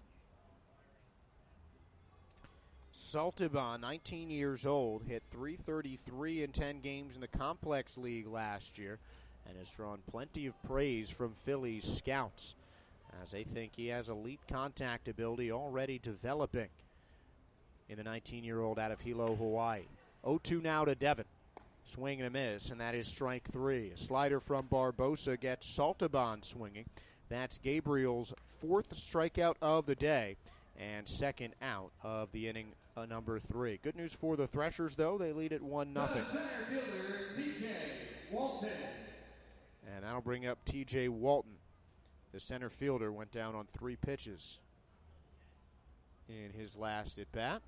Saltaban, 19 years old, hit .333 in 10 games in the Complex League last year, and has drawn plenty of praise from Phillies scouts, as they think he has elite contact ability already developing in the 19-year-old out of Hilo, Hawaii. 0-2 now to Devin. Swing and a miss, and that is strike 3. A slider from Barbosa gets Saltaban swinging. That's Gabriel's 4th strikeout of the day and 2nd out of the inning, number 3. Good news for the Threshers, though. They lead at 1-0. And that'll bring up T.J. Walton. The center fielder went down on 3 pitches in his last at-bat.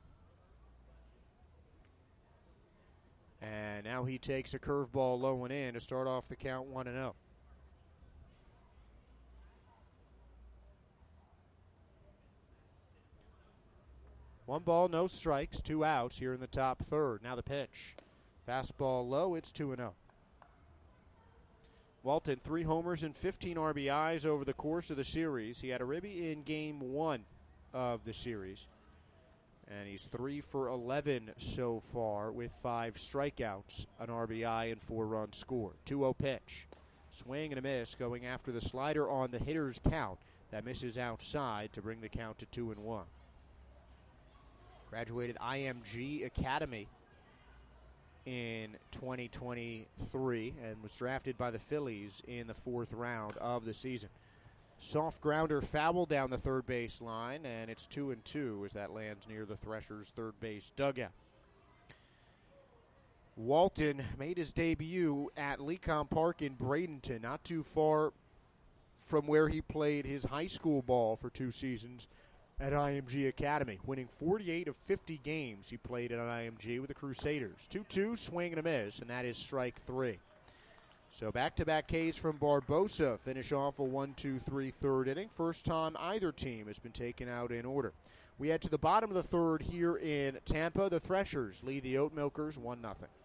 And now he takes a curveball low and in to start off the count 1-0. One ball, no strikes, 2 outs here in the top third. Now the pitch. Fastball low, it's 2-0. Walton, 3 homers and 15 RBIs over the course of the series. He had a ribby in game 1 of the series. And he's 3 for 11 so far with 5 strikeouts, an RBI, and 4 runs scored. 2-0 pitch. Swing and a miss going after the slider on the hitter's count. That misses outside to bring the count to 2-1. Graduated IMG Academy in 2023 and was drafted by the Phillies in the 4th round of the season. Soft grounder foul down the third base line, and it's 2-2 as that lands near the Threshers' third base dugout. Walton made his debut at Lecom Park in Bradenton, not too far from where he played his high school ball for 2 seasons at IMG Academy, winning 48 of 50 games he played at IMG with the Crusaders. 2-2, swing and a miss, and that is strike 3. So back-to-back Ks from Barbosa finish off a 1-2-3 third inning. First time either team has been taken out in order. We head to the bottom of the third here in Tampa. The Threshers lead the Oat Milkers 1-0.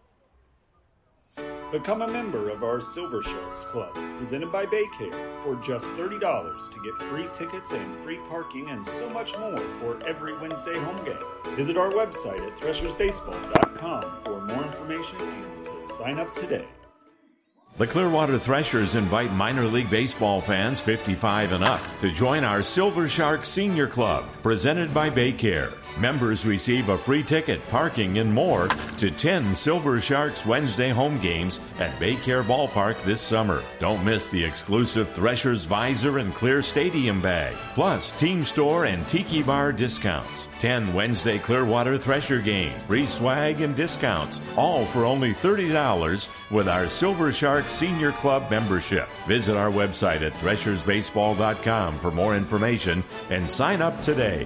Become a member of our Silver Sharks Club, presented by Baycare, for just $30 to get free tickets and free parking and so much more for every Wednesday home game. Visit our website at threshersbaseball.com for more information and to sign up today. The Clearwater Threshers invite minor league baseball fans 55 and up to join our Silver Shark Senior Club, presented by Baycare. Members receive a free ticket, parking, and more to 10 Silver Sharks Wednesday home games at Baycare Ballpark this summer. Don't miss the exclusive Threshers Visor and Clear Stadium bag, plus Team Store and Tiki Bar discounts. 10 Wednesday Clearwater Thresher games, free swag and discounts, all for only $30 with our Silver Shark Senior Club membership. Visit our website at threshersbaseball.com for more information and sign up today.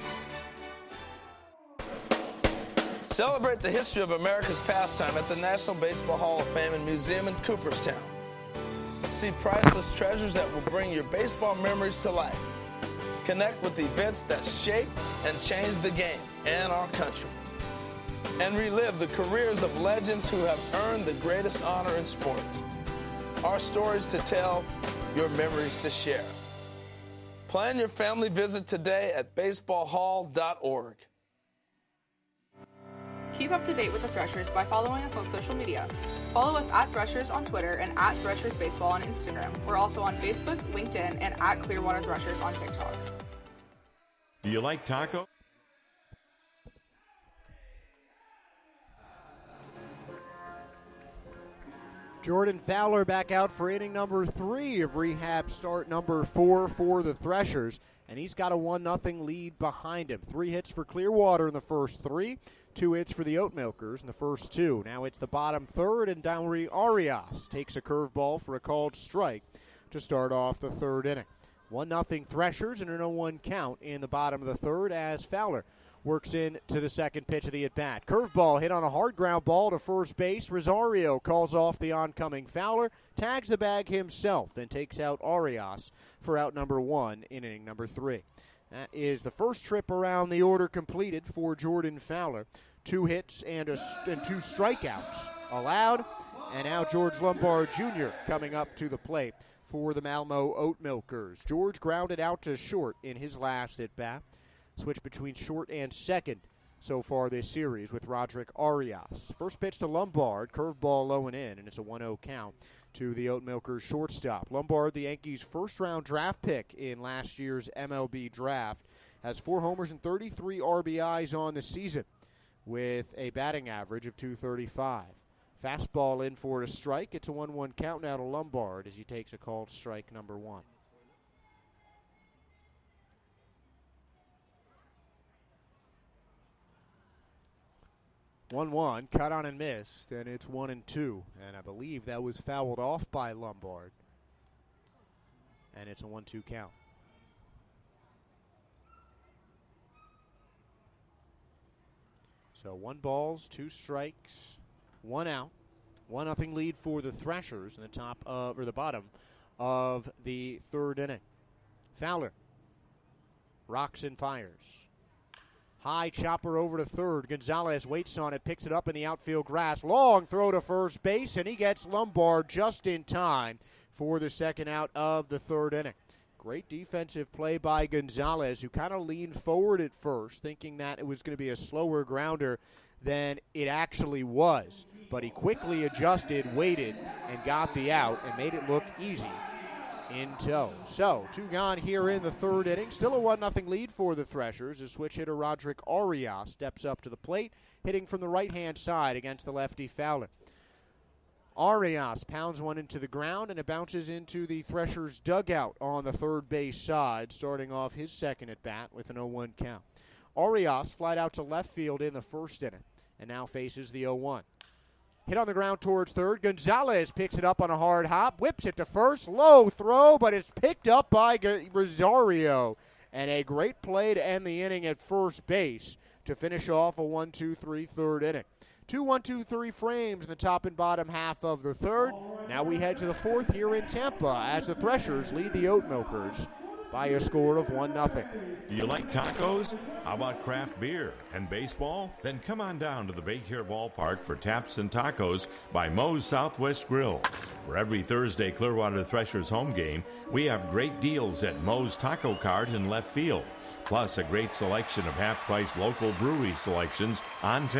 Celebrate the history of America's pastime at the National Baseball Hall of Fame and Museum in Cooperstown. See priceless treasures that will bring your baseball memories to life. Connect with events that shape and change the game and our country. And relive the careers of legends who have earned the greatest honor in sports. Our stories to tell, your memories to share. Plan your family visit today at baseballhall.org. Keep up to date with the Threshers by following us on social media. Follow us at Threshers on Twitter and at Threshers Baseball on Instagram. We're also on Facebook, LinkedIn, and at Clearwater Threshers on TikTok. Do you like taco? Jordan Fowler back out for inning number 3 of rehab start number 4 for the Threshers, and he's got a 1-0 lead behind him. 3 hits for Clearwater in the first 3, 2 hits for the Oatmilkers in the first 2. Now it's the bottom third, and Dowry Arias takes a curveball for a called strike to start off the third inning. 1-0 Threshers and an 0-1 count in the bottom of the third as Fowler works in to the second pitch of the at-bat. Curveball hit on a hard ground ball to first base. Rosario calls off the oncoming Fowler, tags the bag himself, then takes out Arias for out number 1 in inning number 3. That is the first trip around the order completed for Jordan Fowler. 2 hits and 2 strikeouts allowed. And now George Lombard Jr. coming up to the plate for the Malmo Oatmilkers. George grounded out to short in his last at-bat. Switch between short and second so far this series with Roderick Arias. First pitch to Lombard, curveball low and in, and it's a 1-0 count to the Oatmilkers shortstop. Lombard, the Yankees' first-round draft pick in last year's MLB draft, has 4 homers and 33 RBIs on the season with a batting average of .235. Fastball in for a strike. It's a 1-1 count now to Lombard as he takes a called strike number 1. One, cut on and missed, and it's 1-2. And I believe that was fouled off by Lombard. And it's a 1-2 count. So 1 balls, 2 strikes, 1 out. 1-0 lead for the Threshers in the bottom of the third inning. Fowler rocks and fires. High chopper over to third. Gonzalez waits on it, picks it up in the outfield grass. Long throw to first base, and he gets Lombard just in time for the second out of the third inning. Great defensive play by Gonzalez, who kind of leaned forward at first, thinking that it was going to be a slower grounder than it actually was. But he quickly adjusted, waited, and got the out and made it look easy in tow. So, 2 gone here in the third inning. Still a 1-0 lead for the Threshers as switch hitter Roderick Arias steps up to the plate, hitting from the right-hand side against the lefty Fowler. Arias pounds one into the ground, and it bounces into the Threshers' dugout on the third base side, starting off his second at-bat with an 0-1 count. Arias flied out to left field in the first inning and now faces the 0-1. Hit on the ground towards third. Gonzalez picks it up on a hard hop, whips it to first. Low throw, but it's picked up by Rosario. And a great play to end the inning at first base to finish off a 1-2-3 third inning. 2 1-2-3 frames in the top and bottom half of the third. Now we head to the fourth here in Tampa as the Threshers lead the Oatmilkers by a score of 1-0. Do you like tacos? How about craft beer and baseball? Then come on down to the Baycare Ballpark for Taps and Tacos by Moe's Southwest Grill. For every Thursday Clearwater Threshers home game, we have great deals at Moe's Taco Cart in left field, plus a great selection of half-price local brewery selections on tap.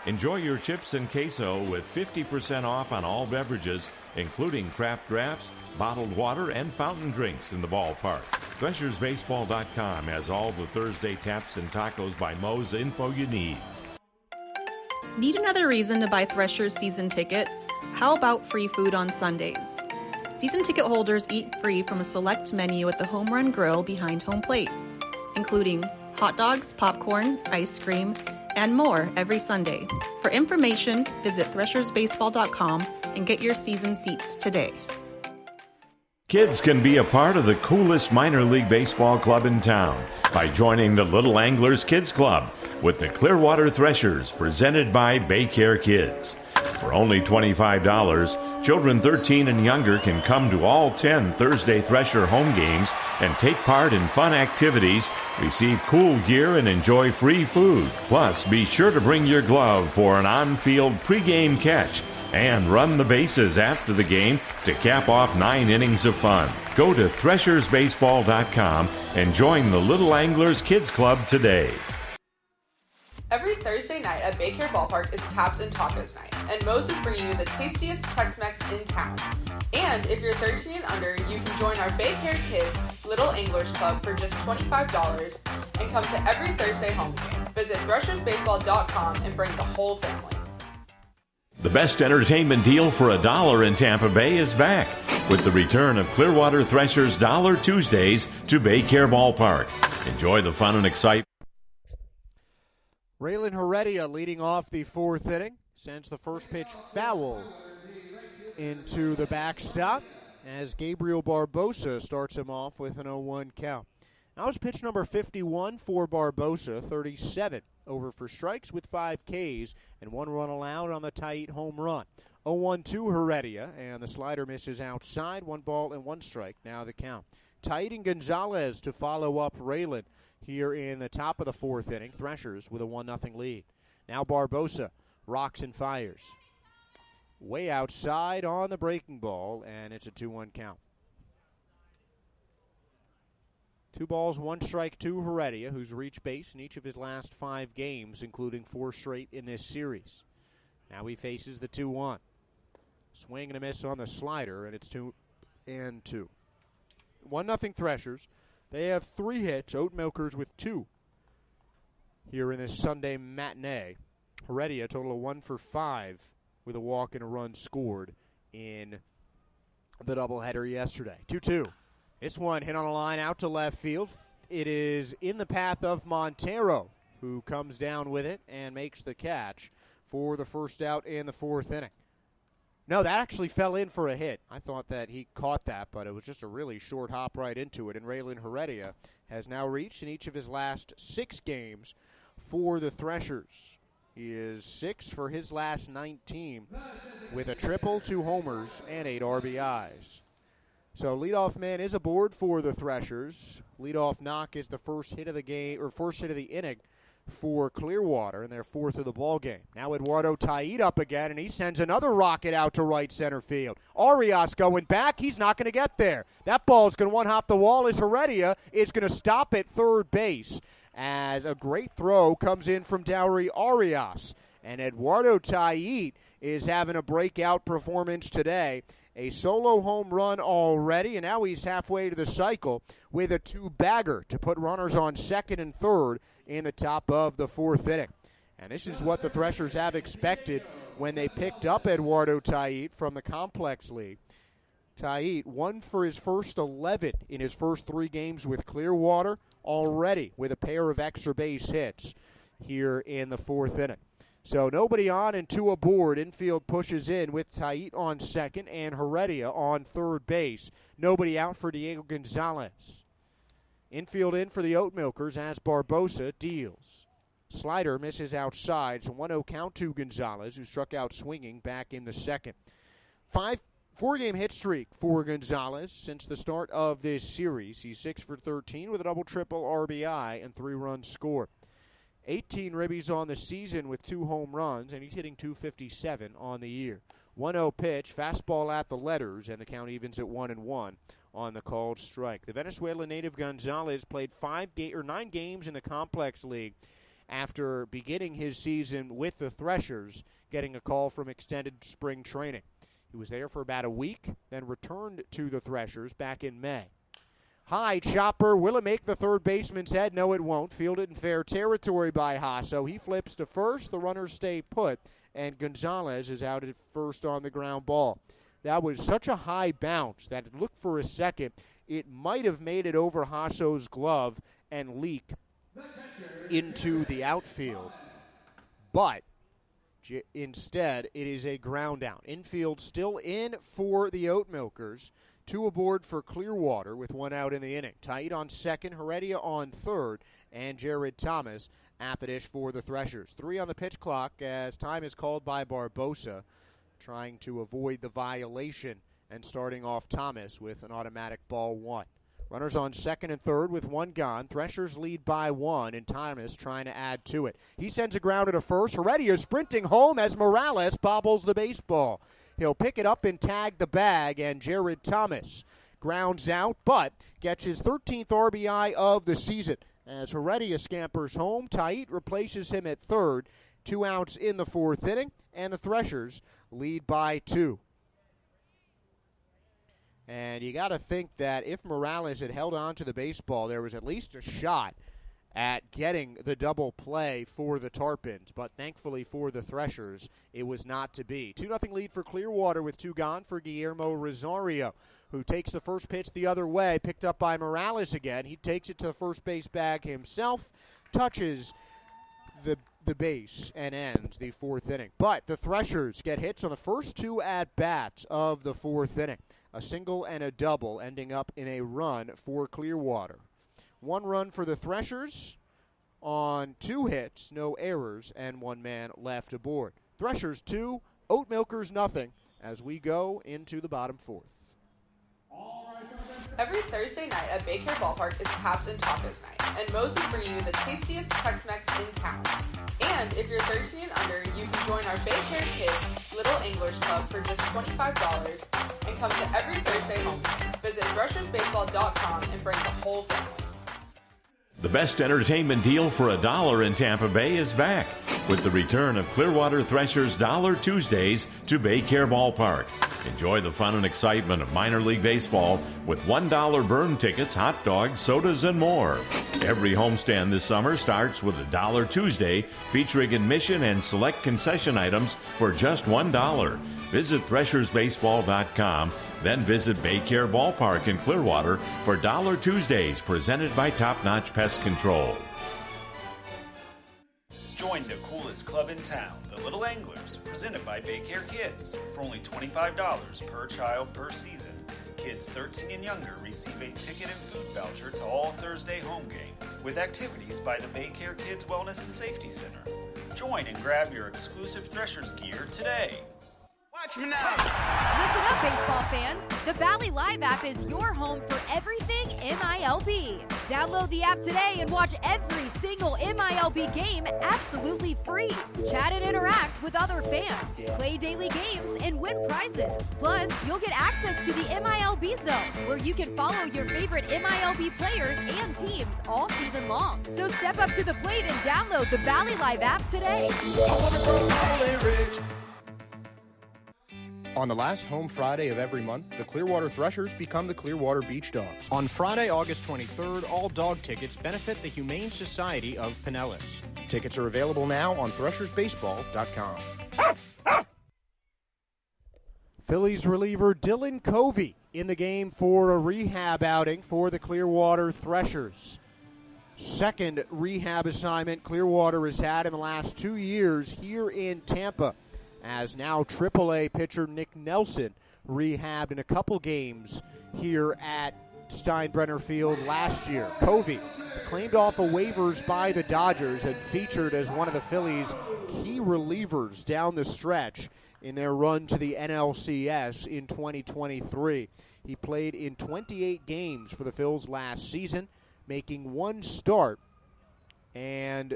Enjoy your chips and queso with 50% off on all beverages, including craft drafts, bottled water, and fountain drinks in the ballpark. ThreshersBaseball.com has all the Thursday Taps and Tacos by Moe's info you need. Need another reason to buy Threshers season tickets? How about free food on Sundays? Season ticket holders eat free from a select menu at the Home Run Grill behind home plate, including hot dogs, popcorn, ice cream, and more every Sunday. For information, visit ThreshersBaseball.com and get your season seats today. Kids can be a part of the coolest minor league baseball club in town by joining the Little Anglers Kids Club with the Clearwater Threshers, presented by Baycare Kids. For only $25, children 13 and younger can come to all 10 Thursday Thresher home games and take part in fun activities, receive cool gear, and enjoy free food. Plus, be sure to bring your glove for an on-field pregame catch and run the bases after the game to cap off 9 innings of fun. Go to ThreshersBaseball.com and join the Little Anglers Kids Club today. Every Thursday night at Baycare Ballpark is Taps and Tacos night, and Moe's is bringing you the tastiest Tex-Mex in town. And if you're 13 and under, you can join our Baycare Kids Little Anglers Club for just $25 and come to every Thursday home game. Visit ThreshersBaseball.com and bring the whole family. The best entertainment deal for $1 in Tampa Bay is back with the return of Clearwater Threshers Dollar Tuesdays to Baycare Ballpark. Enjoy the fun and excitement. Raylan Heredia leading off the fourth inning, sends the first pitch foul into the backstop as Gabriel Barbosa starts him off with an 0-1 count. That was pitch number 51 for Barbosa, 37 over for strikes with 5 Ks and 1 run allowed on the Tait home run. 0-1-2 Heredia, and the slider misses outside, 1 ball and 1 strike. Now the count. Tait and Gonzalez to follow up Raylan here in the top of the fourth inning. Threshers with a 1-0 lead. Now Barbosa rocks and fires. Way outside on the breaking ball, and it's a 2-1 count. 2 balls, 1 strike to Heredia, who's reached base in each of his last 5 games, including 4 straight in this series. Now he faces the 2-1. Swing and a miss on the slider, and it's 2-2. 1-0 Threshers. They have 3 hits, Oat Milkers with 2 here in this Sunday matinee. Heredia, a total of 1 for 5 with a walk and a run scored in the doubleheader yesterday. 2-2. This one hit on a line out to left field. It is in the path of Montero, who comes down with it and makes the catch for the first out in the fourth inning. No, that actually fell in for a hit. I thought that he caught that, but it was just a really short hop right into it. And Raylan Heredia has now reached in each of his last 6 games for the Threshers. He is 6 for his last 19 with a triple, 2 homers, and 8 RBIs. So leadoff man is aboard for the Threshers. Leadoff knock is the first hit of the game, or first hit of the inning for Clearwater in their 4th of the ball game. Now Eduardo Tait up again, and he sends another rocket out to right center field. Arias going back. He's not going to get there. That ball is going to one-hop the wall as Heredia is going to stop at third base as a great throw comes in from Dowry Arias. And Eduardo Tait is having a breakout performance today. A solo home run already, and now he's halfway to the cycle with a 2-bagger to put runners on second and third in the top of the fourth inning. And this is what the Threshers have expected when they picked up Eduardo Tait from the Complex League. Tait won for his first 11 in his first 3 games with Clearwater already with a pair of extra base hits here in the fourth inning. So nobody on and 2 aboard. Infield pushes in with Tait on second and Heredia on third base. Nobody out for Diego Gonzalez. Infield in for the Oat Milkers as Barbosa deals. Slider misses outside, so 1-0 count to Gonzalez, who struck out swinging back in the second. 4-game hit streak for Gonzalez since the start of this series. He's 6 for 13 with a double-triple RBI and 3 runs scored. 18 ribbies on the season with 2 home runs, and he's hitting .257 on the year. 1-0 pitch, fastball at the letters, and the count evens at 1-1 on the called strike. The Venezuelan native Gonzalez played 9 games in the Complex League after beginning his season with the Threshers, getting a call from extended spring training. He was there for about a week, then returned to the Threshers back in May. High chopper, will it make the third baseman's head? No, it won't. Fielded in fair territory by Hasso. He flips to first, the runners stay put, and Gonzalez is out at first on the ground ball. That was such a high bounce that it looked for a second. It might have made it over Hasso's glove and leak into the outfield. But instead, it is a ground out. Infield still in for the Oat Milkers. 2 aboard for Clearwater with 1 out in the inning. Tait on second, Heredia on third, and Jared Thomas at the dish for the Threshers. 3 on the pitch clock as time is called by Barbosa, trying to avoid the violation and starting off Thomas with an automatic ball 1. Runners on second and third with 1 gone. Threshers lead by 1, and Thomas trying to add to it. He sends a grounder to first. Heredia sprinting home as Morales bobbles the baseball. He'll pick it up and tag the bag, and Jared Thomas grounds out, but gets his 13th RBI of the season. As Heredia scampers home, Tait replaces him at third. 2 outs in the 4th inning, and the Threshers lead by 2. And you got to think that if Morales had held on to the baseball, there was at least a shot at getting the double play for the Tarpons. But thankfully for the Threshers, it was not to be. 2-0 lead for Clearwater with 2 gone for Guillermo Rosario, who takes the first pitch the other way, picked up by Morales again. He takes it to the first base bag himself, touches the base, and ends the 4th inning. But the Threshers get hits on the first 2 at-bats of the 4th inning. A single and a double, ending up in a run for Clearwater. 1 run for the Threshers on 2 hits, no errors, and 1 man left aboard. Threshers 2, Oat Milkers nothing, as we go into the bottom 4th. Every Thursday night at Baycare Ballpark is Taps and Tacos night, and Moe's is bringing you the tastiest Tex-Mex in town. And if you're 13 and under, you can join our Baycare Kids Little Anglers Club for just $25 and come to every Thursday home game. Visit threshersbaseball.com and bring the whole family. The best entertainment deal for $1 in Tampa Bay is back with the return of Clearwater Threshers Dollar Tuesdays to Baycare Ballpark. Enjoy the fun and excitement of minor league baseball with $1 burn tickets, hot dogs, sodas, and more. Every homestand this summer starts with a Dollar Tuesday featuring admission and select concession items for just $1. Visit threshersbaseball.com, then visit Baycare Ballpark in Clearwater for Dollar Tuesdays presented by Top Notch Pest Control. Join the coolest club in town, the Little Anglers, presented by Baycare Kids. For only $25 per child per season, kids 13 and younger receive a ticket and food voucher to all Thursday home games, with activities by the Baycare Kids Wellness and Safety Center. Join and grab your exclusive Threshers gear today. Watch me now. Listen up, baseball fans. The Valley Live app is your home for everything MILB. Download the app today and watch every single MILB game absolutely free. Chat and interact with other fans. Play daily games and win prizes. Plus, you'll get access to the MILB Zone, where you can follow your favorite MILB players and teams all season long. So step up to the plate and download the Valley Live app today. On the last home Friday of every month, the Clearwater Threshers become the Clearwater Beach Dogs. On Friday, August 23rd, all dog tickets benefit the Humane Society of Pinellas. Tickets are available now on threshersbaseball.com. Phillies reliever Dylan Covey in the game for a rehab outing for the Clearwater Threshers. Second rehab assignment Clearwater has had in the last 2 years here in Tampa, as now AAA pitcher Nick Nelson rehabbed in a couple games here at Steinbrenner Field last year. Covey claimed off of waivers by the Dodgers and featured as one of the Phillies' key relievers down the stretch in their run to the NLCS in 2023. He played in 28 games for the Phils last season, making 1 start and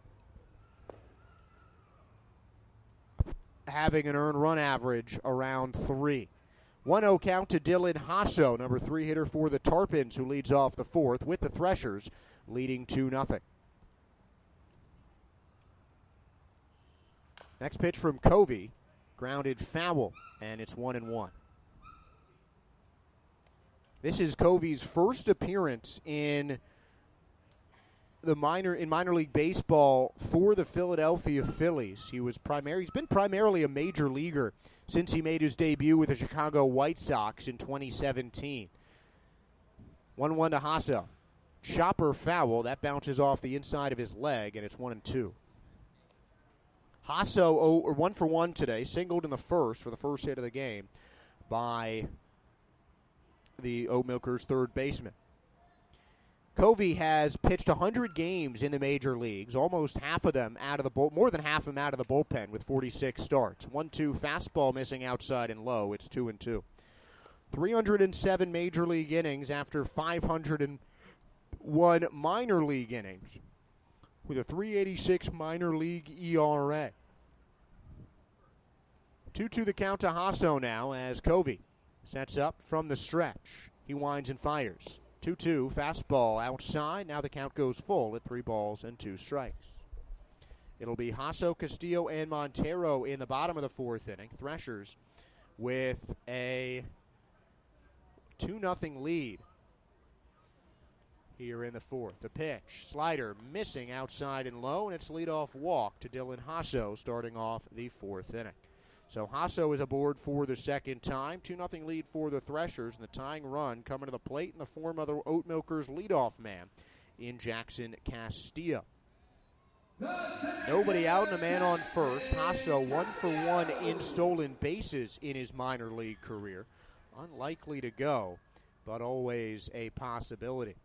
having an earned run average around 3. 1-0 count to Dylan Hasso, number 3 hitter for the Tarpons, who leads off the 4th with the Threshers leading 2-0. Next pitch from Covey. Grounded foul, and it's 1-1. This is Covey's first appearance in minor league baseball for the Philadelphia Phillies. He's been primarily a major leaguer since he made his debut with the Chicago White Sox in 2017. 1-1 to Hasso. Chopper foul. That bounces off the inside of his leg, and it's 1-2. Hasso 1 for 1 today, singled in the first for the first hit of the game by the Oat Milkers' third baseman. Covey has pitched 100 games in the major leagues, almost half of them more than half of them out of the bullpen with 46 starts. 1-2 fastball missing outside and low. It's 2-2. 307 major league innings after 501 minor league innings, with a 3.86 minor league ERA. 2-2 the count to Hasso now as Covey sets up from the stretch. He winds and fires. 2-2, fastball outside. Now the count goes full at 3 balls and 2 strikes. It'll be Hasso, Castillo, and Montero in the bottom of the fourth inning. Threshers with a 2-0 lead here in the fourth. The pitch, slider missing outside and low, and it's leadoff walk to Dylan Hasso starting off the fourth inning. So Hasso is aboard for the second time. 2-0 lead for the Threshers, and the tying run coming to the plate in the form of the Oat Milkers' leadoff man in Jackson Castillo. Nobody out and a man on first. Hasso 1 for 1 in stolen bases in his minor league career. Unlikely to go, but always a possibility.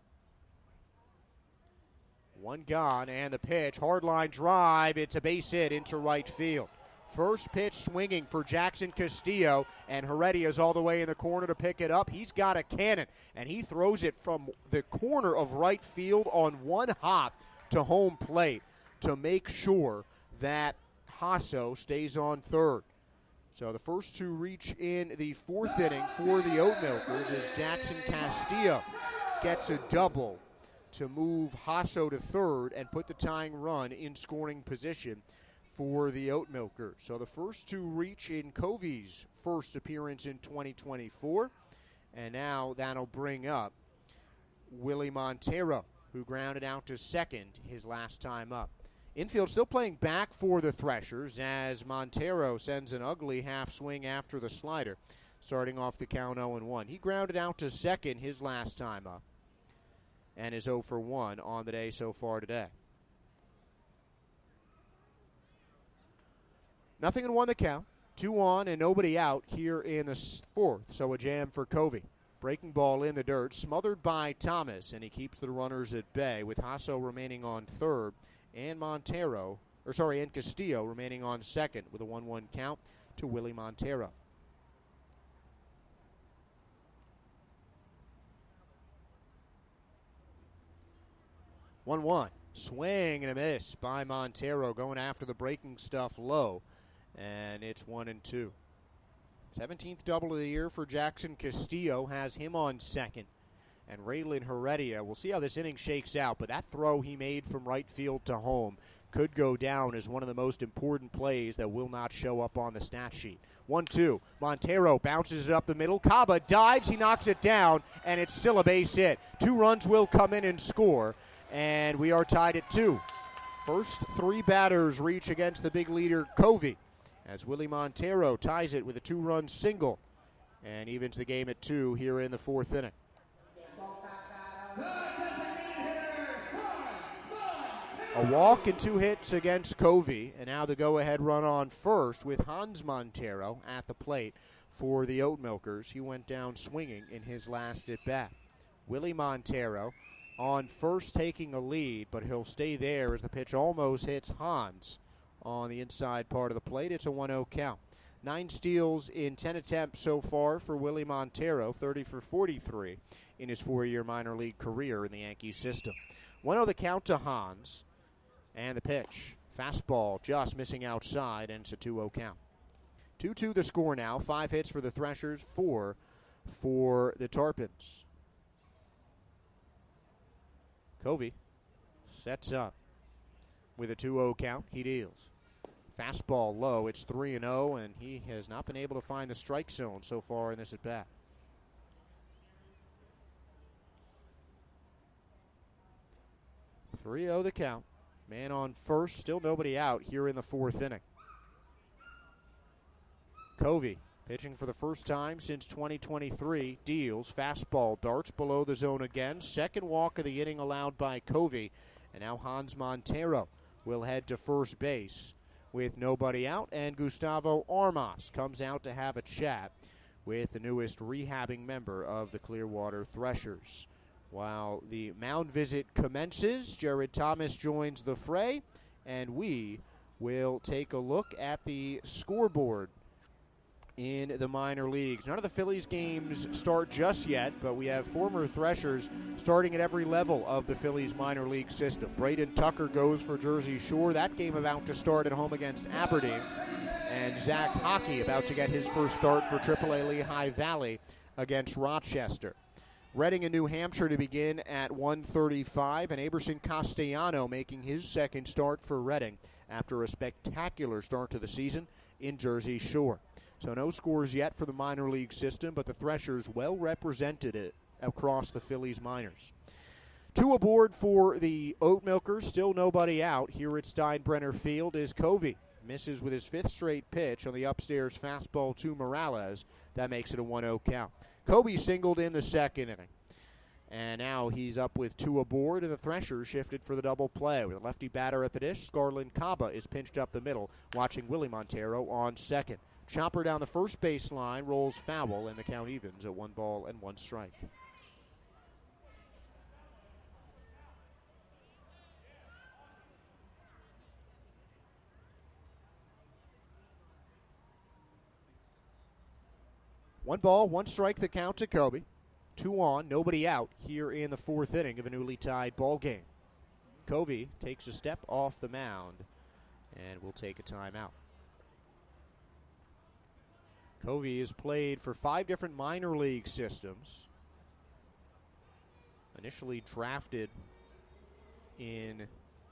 One gone, and the pitch, hard line drive. It's a base hit into right field. First pitch swinging for Jackson Castillo, and Heredia's all the way in the corner to pick it up. He's got a cannon, and he throws it from the corner of right field on one hop to home plate to make sure that Hasso stays on third. So the first to reach in the fourth inning for the Oat Milkers is Jackson Castillo. Gets a double to move Hasso to third and put the tying run in scoring position for the Oat Milkers. So the first to reach in Covey's first appearance in 2024. And now that'll bring up Willie Montero, who grounded out to second his last time up. Infield still playing back for the Threshers as Montero sends an ugly half swing after the slider, starting off the count 0-1. He grounded out to second his last time up and is 0 for 1 on the day so far today. 0-1 the count. 2 on and nobody out here in the fourth. So a jam for Covey. Breaking ball in the dirt, smothered by Thomas, and he keeps the runners at bay with Hasso remaining on third and and Castillo remaining on second with a 1-1 count to Willie Montero. One swing and a miss by Montero, going after the breaking stuff low, and it's 1-2. 17th double of the year for Jackson Castillo has him on second. And Raylan Heredia, we'll see how this inning shakes out, but that throw he made from right field to home could go down as one of the most important plays that will not show up on the stat sheet. 1-2. Montero bounces it up the middle. Caba dives, he knocks it down, and it's still a base hit. 2 runs will come in and score, and we are tied at 2. First 3 batters reach against the big leader, Covey, as Willie Montero ties it with a 2-run single and evens the game at 2 here in the fourth inning. A walk and 2 hits against Covey, and now the go-ahead run on first with Hans Montero at the plate for the Oat Milkers. He went down swinging in his last at-bat. Willie Montero on first taking a lead, but he'll stay there as the pitch almost hits Hans on the inside part of the plate. It's a 1-0 count. 9 steals in 10 attempts so far for Willie Montero, 30 for 43 in his 4-year minor league career in the Yankees system. 1-0 the count to Hans, and the pitch. Fastball just missing outside, and it's a 2-0 count. 2-2 the score now. 5 hits for the Threshers, 4 for the Tarpons. Covey sets up with a 2-0 count. He deals. Fastball low. It's 3-0, and he has not been able to find the strike zone so far in this at-bat. .3-0 the count. Man on first, still nobody out here in the fourth inning. Covey pitching for the first time since 2023. Deals. Fastball darts below the zone again. Second walk of the inning allowed by Covey. And now Hans Montero will head to first base with nobody out. And Gustavo Armas comes out to have a chat with the newest rehabbing member of the Clearwater Threshers. While the mound visit commences, Jared Thomas joins the fray, and we will take a look at the scoreboard in the minor leagues. None of the Phillies games start just yet, but we have former Threshers starting at every level of the Phillies minor league system. Braden Tucker goes for Jersey Shore. That game about to start at home against Aberdeen. And Zach Hockey about to get his first start for AAA Lehigh Valley against Rochester. Reading in New Hampshire to begin at 1:35, and Aberson Castellano making his second start for Reading after a spectacular start to the season in Jersey Shore. So no scores yet for the minor league system, but the Threshers well represented it across the Phillies minors. Two aboard for the Oat Milkers, still nobody out. Here at Steinbrenner Field is Covey. Misses with his fifth straight pitch on the upstairs fastball to Morales. That makes it a 1-0 count. Covey singled in the second inning. And now he's up with two aboard, and the Threshers shifted for the double play. With a lefty batter at the dish, Scarlin Caba is pinched up the middle, watching Willie Montero on second. Chopper down the first baseline, rolls foul, and the count evens at 1-1 strike. One ball, one strike, the count to Covey. 2 on, nobody out here in the fourth inning of a newly tied ball game. Covey takes a step off the mound and will take a timeout. Covey has played for 5 different minor league systems. Initially drafted in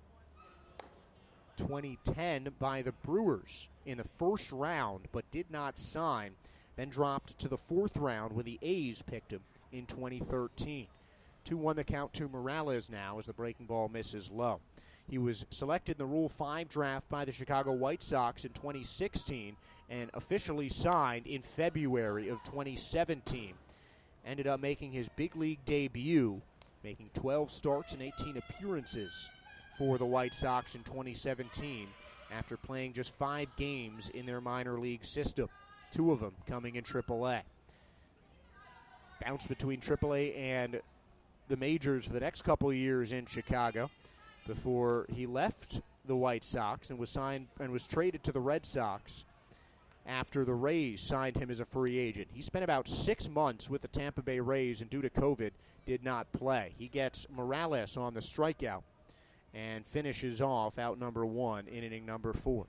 2010 by the Brewers in the first round, but did not sign. Then dropped to the 4th round when the A's picked him in 2013. 2-1 the count to Morales now as the breaking ball misses low. He was selected in the Rule 5 draft by the Chicago White Sox in 2016 and officially signed in February of 2017. Ended up making his big league debut, making 12 starts and 18 appearances for the White Sox in 2017 after playing just 5 games in their minor league system. 2 of them coming in AAA. Bounced between AAA and the majors for the next couple of years in Chicago before he left the White Sox and was signed and was traded to the Red Sox after the Rays signed him as a free agent. He spent about 6 months with the Tampa Bay Rays and due to COVID did not play. He gets Morales on the strikeout and finishes off out number 1 in inning number 4.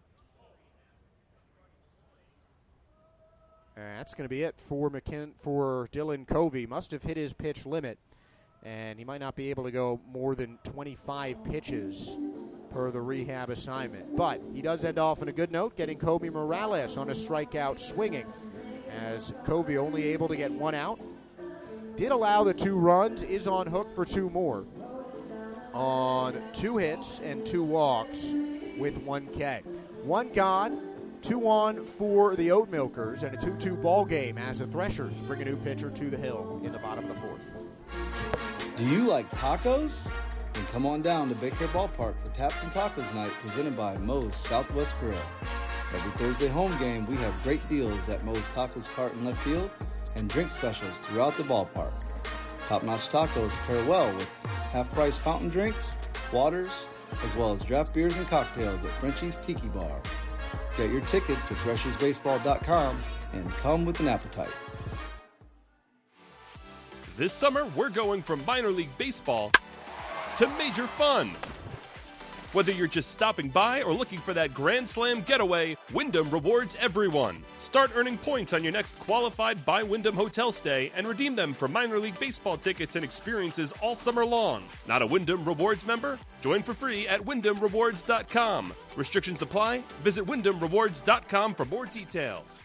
That's going to be it for Dylan Covey. Must have hit his pitch limit, and he might not be able to go more than 25 pitches per the rehab assignment. But he does end off on a good note, getting Covey Morales on a strikeout swinging, as Covey only able to get 1 out. Did allow the 2 runs, is on hook for 2 more on 2 hits and 2 walks with 1 K. 1 gone. 2 on for the Oat Milkers, and a 2-2 ball game as the Threshers bring a new pitcher to the hill in the bottom of the 4th. Do you like tacos? Then come on down to Baker Ballpark for Taps and Tacos Night presented by Moe's Southwest Grill. Every Thursday home game, we have great deals at Moe's Tacos Cart in left field and drink specials throughout the ballpark. Top-notch tacos pair well with half-price fountain drinks, waters, as well as draft beers and cocktails at Frenchie's Tiki Bar. Get your tickets at threshersbaseball.com and come with an appetite. This summer, we're going from minor league baseball to major fun. Whether you're just stopping by or looking for that Grand Slam getaway, Wyndham rewards everyone. Start earning points on your next qualified by Wyndham hotel stay and redeem them for minor league baseball tickets and experiences all summer long. Not a Wyndham Rewards member? Join for free at WyndhamRewards.com. Restrictions apply. Visit WyndhamRewards.com for more details.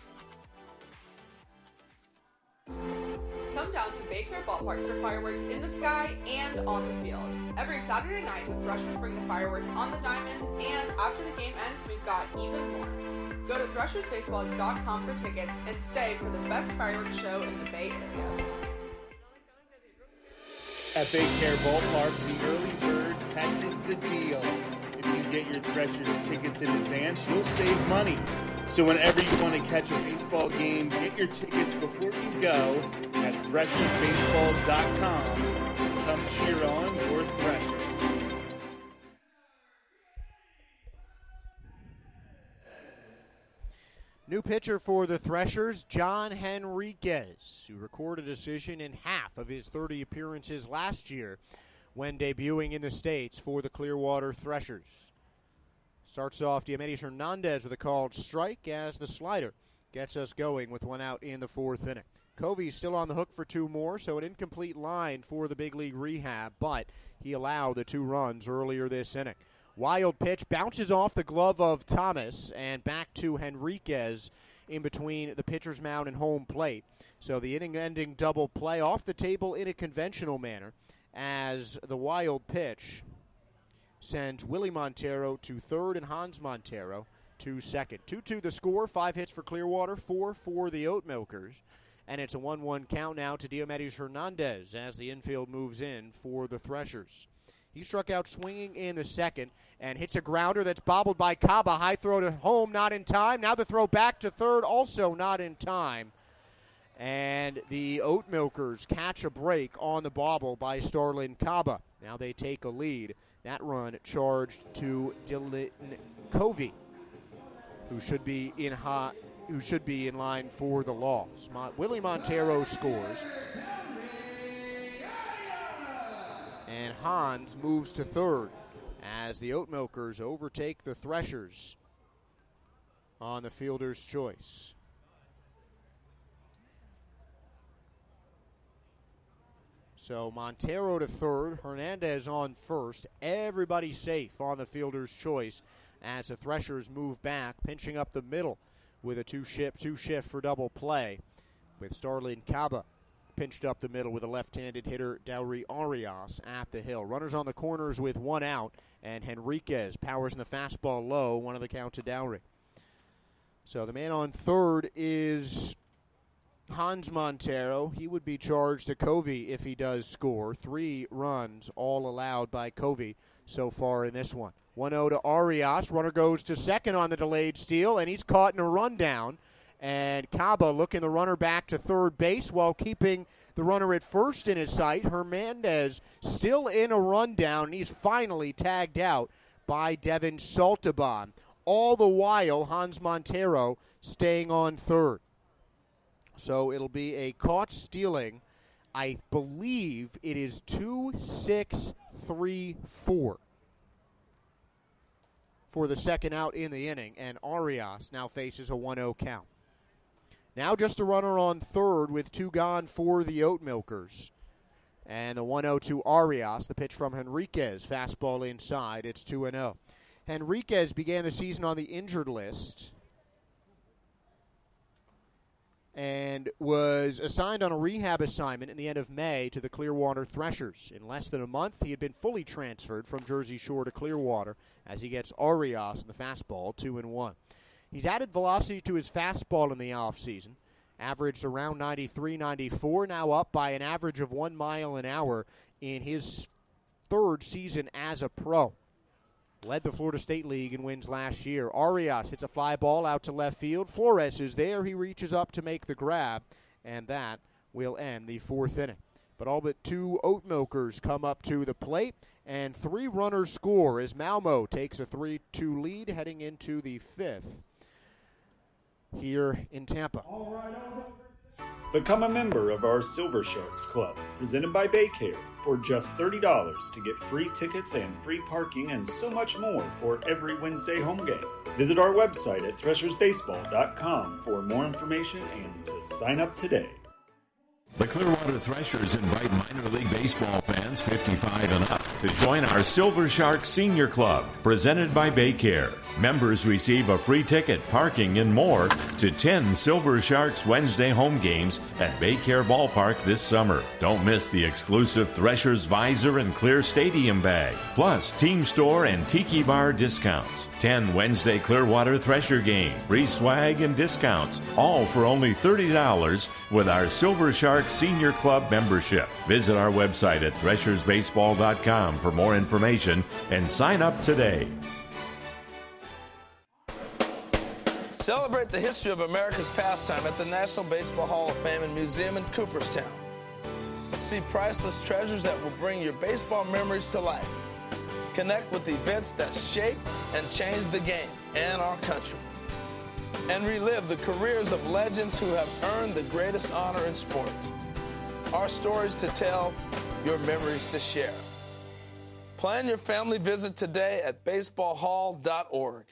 Come down to Baker Ballpark for fireworks in the sky and on the field. Every Saturday night, the Threshers bring the fireworks on the diamond, and after the game ends, we've got even more. Go to ThreshersBaseball.com for tickets and stay for the best fireworks show in the Bay Area. At Baycare Ballpark, the early bird catches the deal. If you get your Threshers tickets in advance, you'll save money. So whenever you want to catch a baseball game, get your tickets before you go at ThreshersBaseball.com. Come cheer on your Threshers. New pitcher for the Threshers, John Henriquez, who recorded a decision in half of his 30 appearances last year when debuting in the States for the Clearwater Threshers. Starts off Diomedes Hernandez with a called strike as the slider gets us going with one out in the fourth inning. Covey's still on the hook for two more, so an incomplete line for the big league rehab, but he allowed the 2 runs earlier this inning. Wild pitch bounces off the glove of Thomas and back to Henriquez in between the pitcher's mound and home plate. So the inning-ending double play off the table in a conventional manner as the wild pitch sends Willie Montero to third and Hans Montero to second. 2-2 the score, 5 hits for Clearwater, 4 for the Oatmilkers. And it's a 1-1 count now to Diomedes Hernandez as the infield moves in for the Threshers. He struck out swinging in the second and hits a grounder that's bobbled by Caba. High throw to home, not in time. Now the throw back to third, also not in time. And the Oatmilkers catch a break on the bobble by Starlin Caba. Now they take a lead. That run charged to Dylan Covey, who should be in line for the loss. Willie Montero scores. And Hans moves to third as the Oatmilkers overtake the Threshers on the fielder's choice. So Montero to third, Hernandez on first. Everybody safe on the fielder's choice as the Threshers move back, pinching up the middle with a two shift for double play with Starlin Caba pinched up the middle with a left-handed hitter, Dowry Arias at the hill. Runners on the corners with one out, and Henriquez powers in the fastball low, one of the count to Dowry. So the man on third is Hans Montero. He would be charged to Covey if he does score. 3 runs all allowed by Covey so far in this one. 1-0 to Arias. Runner goes to second on the delayed steal, and he's caught in a rundown. And Caba looking the runner back to third base while keeping the runner at first in his sight. Hernandez still in a rundown, and he's finally tagged out by Devin Saltaban. All the while, Hans Montero staying on third. So it'll be a caught stealing. I believe it is 2-6-3-4 for the second out in the inning, and Arias now faces a 1-0 count. Now just a runner on third with 2 gone for the Oatmilkers. And the 1-0 to Arias, the pitch from Henriquez, fastball inside, it's 2-0. Henriquez began the season on the injured list and was assigned on a rehab assignment in the end of May to the Clearwater Threshers. In less than a month, he had been fully transferred from Jersey Shore to Clearwater as he gets Arias in the fastball, 2-1. He's added velocity to his fastball in the offseason, averaged around 93, 94, now up by an average of 1 mile an hour in his third season as a pro. Led the Florida State League in wins last year. Arias hits a fly ball out to left field. Flores is there. He reaches up to make the grab, and that will end the fourth inning. But all but 2 Oatmilkers come up to the plate, and 3 runners score as Malmo takes a 3-2 lead heading into the fifth here in Tampa. Become a member of our Silver Sharks Club, presented by Baycare, for just $30 to get free tickets and free parking and so much more for every Wednesday home game. Visit our website at threshersbaseball.com for more information and to sign up today. The Clearwater Threshers invite minor league baseball fans 55 and up to join our Silver Shark Senior Club, presented by Baycare. Members receive a free ticket, parking, and more to 10 Silver Sharks Wednesday home games at Baycare Ballpark this summer. Don't miss the exclusive Threshers Visor and Clear Stadium bag, plus Team Store and Tiki Bar discounts. 10 Wednesday Clearwater Thresher games, free swag and discounts, all for only $30 with our Silver Shark Senior Club membership. Visit our website at threshersbaseball.com for more information and sign up today. Celebrate the history of America's pastime at the National Baseball Hall of Fame and Museum in Cooperstown. See priceless treasures that will bring your baseball memories to life. Connect with events that shaped and changed the game and our country. And relive the careers of legends who have earned the greatest honor in sports. Our stories to tell, your memories to share. Plan your family visit today at baseballhall.org.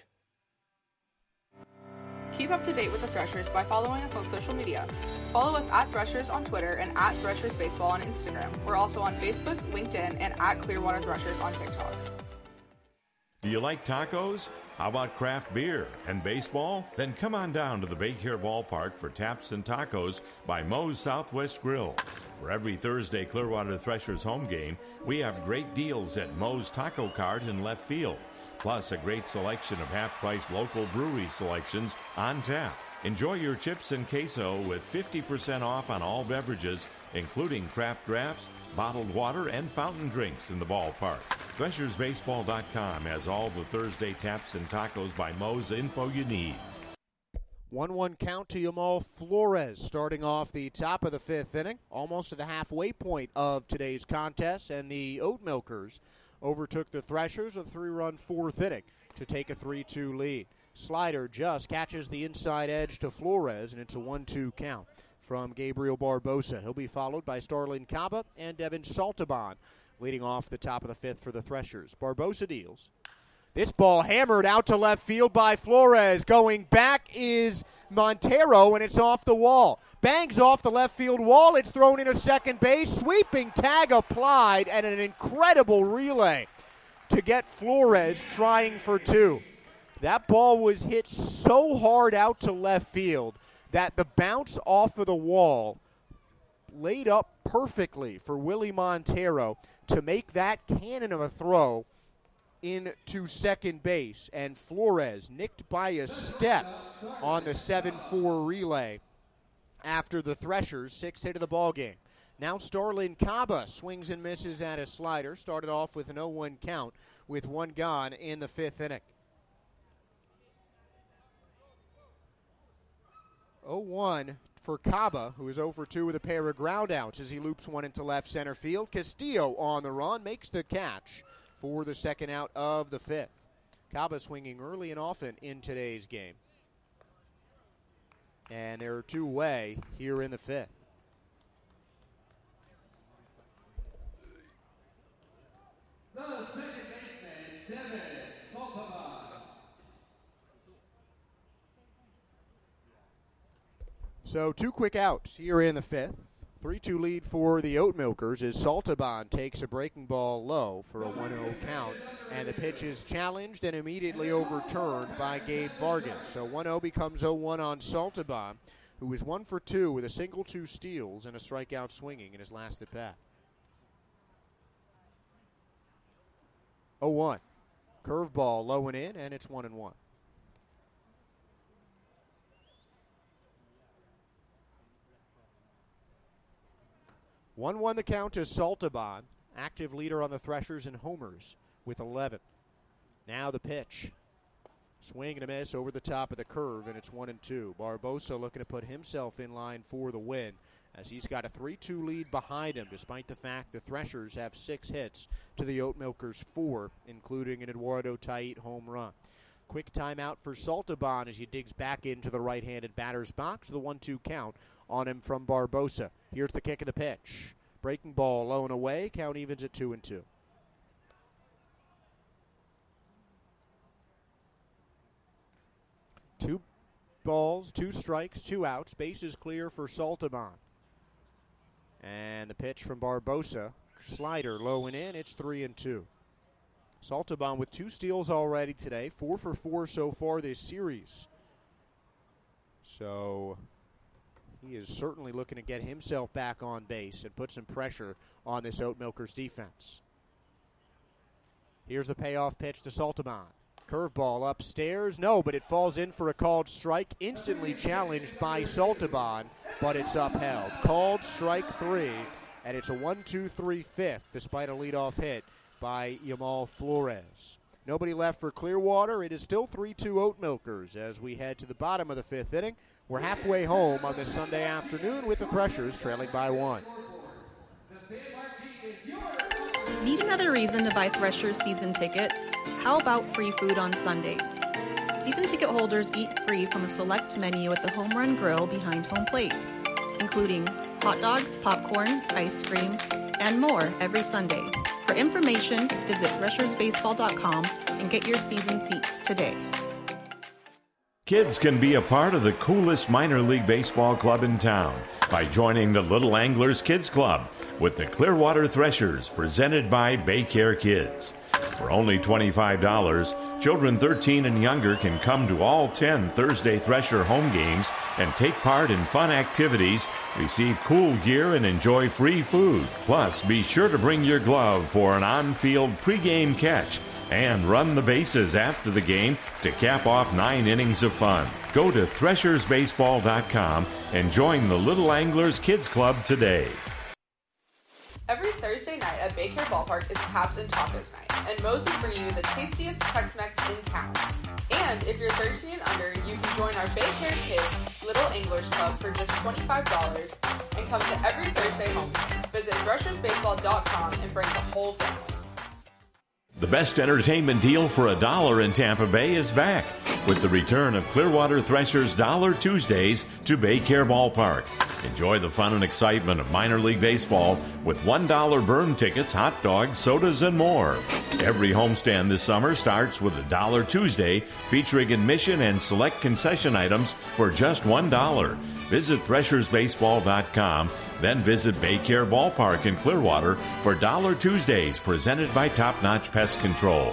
Keep up to date with the Threshers by following us on social media. Follow us at Threshers on Twitter and at Threshers Baseball on Instagram. We're also on Facebook, LinkedIn, and at Clearwater Threshers on TikTok. Do you like tacos? How about craft beer and baseball? Then come on down to the Baycare Ballpark for Taps and Tacos by Moe's Southwest Grill. For every Thursday Clearwater Threshers home game, we have great deals at Moe's Taco Cart in left field. Plus a great selection of half-price local brewery selections on tap. Enjoy your chips and queso with 50% off on all beverages, including craft drafts, bottled water, and fountain drinks in the ballpark. ThreshersBaseball.com has all the Thursday Taps and Tacos by Moe's info you need. 1-1 count to Yamal Flores starting off the top of the fifth inning, almost to the halfway point of today's contest, and the Oat Milkers overtook the Threshers with a 3-run fourth inning to take a 3-2 lead. Slider just catches the inside edge to Flores, and it's a 1-2 count from Gabriel Barbosa. He'll be followed by Starlin Caba and Devin Saltaban, leading off the top of the fifth for the Threshers. Barbosa deals. This ball hammered out to left field by Flores. Going back is Montero, and it's off the wall. Bangs off the left field wall. It's thrown into second base. Sweeping tag applied, and an incredible relay to get Flores trying for two. That ball was hit so hard out to left field that the bounce off of the wall laid up perfectly for Willie Montero to make that cannon of a throw into second base, and Flores nicked by a step on the 7-4 relay after the Threshers' sixth hit of the ballgame. Now Starlin Caba swings and misses at a slider. Started off with an 0-1 count with one gone in the fifth inning. 0-1 for Caba, who is 0-2 with a pair of groundouts as he loops one into left center field. Castillo on the run, makes the catch for the second out of the fifth. Caba swinging early and often in today's game. And they're two away here in the fifth. The second baseman, Devin Saltaban. So two quick outs here in the fifth. 3-2 lead for the Oat Milkers as Saltaban takes a breaking ball low for a 1-0 count. And the pitch is challenged and immediately overturned by Gabe Vargas. So 1-0 becomes 0-1 on Saltaban, who is 1 for 2 with a single, 2 steals, and a strikeout swinging in his last at bat. 0-1. Curveball low and in, and it's 1-1. One the count is Saltaban, active leader on the Threshers and homers with 11. Now the pitch. Swing and a miss over the top of the curve, and it's 1-2. Barbosa looking to put himself in line for the win, as he's got a 3-2 lead behind him, despite the fact the Threshers have 6 hits to the Oat Milkers 4, including an Eduardo Tait home run. Quick timeout for Saltaban as he digs back into the right-handed batter's box. The 1-2 count on him from Barbosa. Here's the kick of the pitch. Breaking ball low and away. Count evens at 2-2. Two balls, 2 strikes, 2 outs. Base is clear for Saltaban. And the pitch from Barbosa. Slider low and in. It's 3-2. Saltaban with 2 steals already today. 4 for 4 so far this series. So he is certainly looking to get himself back on base and put some pressure on this Oatmilkers defense. Here's the payoff pitch to Saltaban. Curveball upstairs. No, but it falls in for a called strike. Instantly challenged by Saltaban, but it's upheld. Called strike 3, and it's a 1-2-3 fifth, despite a leadoff hit by Yamal Flores. Nobody left for Clearwater. It is still 3-2 Oatmilkers as we head to the bottom of the 5th inning. We're halfway home on this Sunday afternoon with the Threshers trailing by 1. Need another reason to buy Threshers season tickets? How about free food on Sundays? Season ticket holders eat free from a select menu at the Home Run Grill behind home plate, including hot dogs, popcorn, ice cream, and more every Sunday. For information, visit threshersbaseball.com and get your season seats today. Kids can be a part of the coolest minor league baseball club in town by joining the Little Anglers Kids Club with the Clearwater Threshers, presented by Baycare Kids. For only $25, children 13 and younger can come to all 10 Thursday Thresher home games and take part in fun activities, receive cool gear, and enjoy free food. Plus, be sure to bring your glove for an on-field pregame catch and run the bases after the game to cap off 9 innings of fun. Go to threshersbaseball.com and join the Little Anglers Kids Club today. Every Thursday night at Baycare Ballpark is Taps and Tacos Night, and Moe's is bringing you the tastiest Tex-Mex in town. And if you're 13 and under, you can join our Baycare Kids Little Anglers Club for just $25 and come to every Thursday home game. Visit threshersbaseball.com and bring the whole family. The best entertainment deal for $1 in Tampa Bay is back with the return of Clearwater Threshers Dollar Tuesdays to Baycare Ballpark. Enjoy the fun and excitement of minor league baseball with $1 burn tickets, hot dogs, sodas, and more. Every homestand this summer starts with a Dollar Tuesday featuring admission and select concession items for just $1. Visit threshersbaseball.com, then visit Baycare Ballpark in Clearwater for Dollar Tuesdays presented by Top Notch Pest Control.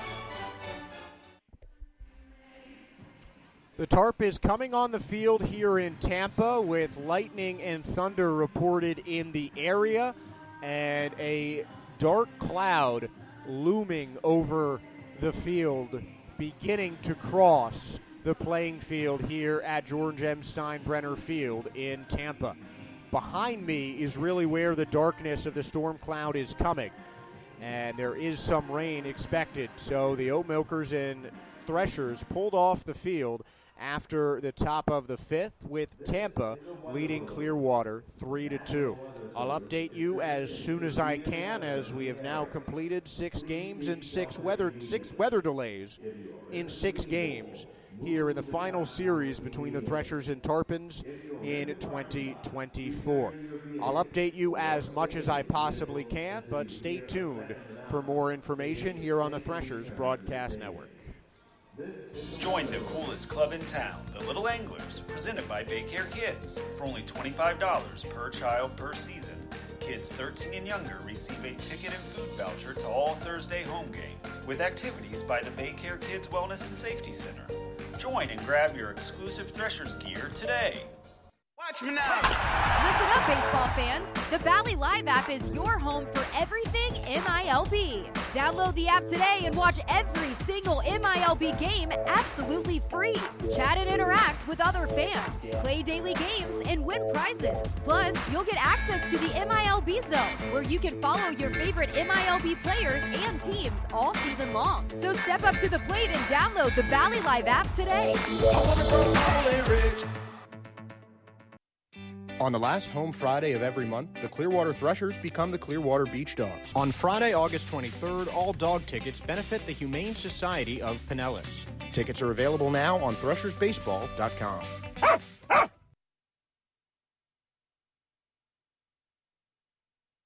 The Tarp is coming on the field here in Tampa with lightning and thunder reported in the area and a dark cloud looming over the field, beginning to cross the playing field here at George M. Steinbrenner Field in Tampa. Behind me is really where the darkness of the storm cloud is coming, and there is some rain expected. So the Oatmilkers and Threshers pulled off the field after the top of the 5th, with Tampa leading Clearwater 3-2. I'll update you as soon as I can, as we have now completed 6 games and 6 weather delays in 6 games here in the final series between the Threshers and Tarpons in 2024. I'll update you as much as I possibly can, but stay tuned for more information here on the Threshers Broadcast Network. Join the coolest club in town, the Little Anglers, presented by Baycare Kids. For only $25 per child per season, kids 13 and younger receive a ticket and food voucher to all Thursday home games, with activities by the Baycare Kids Wellness and Safety Center. Join and grab your exclusive Threshers gear today. Watch me now! Listen up, baseball fans. The Valley Live app is your home for everything MILB. Download the app today and watch every single MILB game absolutely free. Chat and interact with other fans, play daily games, and win prizes. Plus, you'll get access to the MILB Zone, where you can follow your favorite MILB players and teams all season long. So step up to the plate and download the Valley Live app today. On the last home Friday of every month, the Clearwater Threshers become the Clearwater Beach Dogs. On Friday, August 23rd, all dog tickets benefit the Humane Society of Pinellas. Tickets are available now on threshersbaseball.com.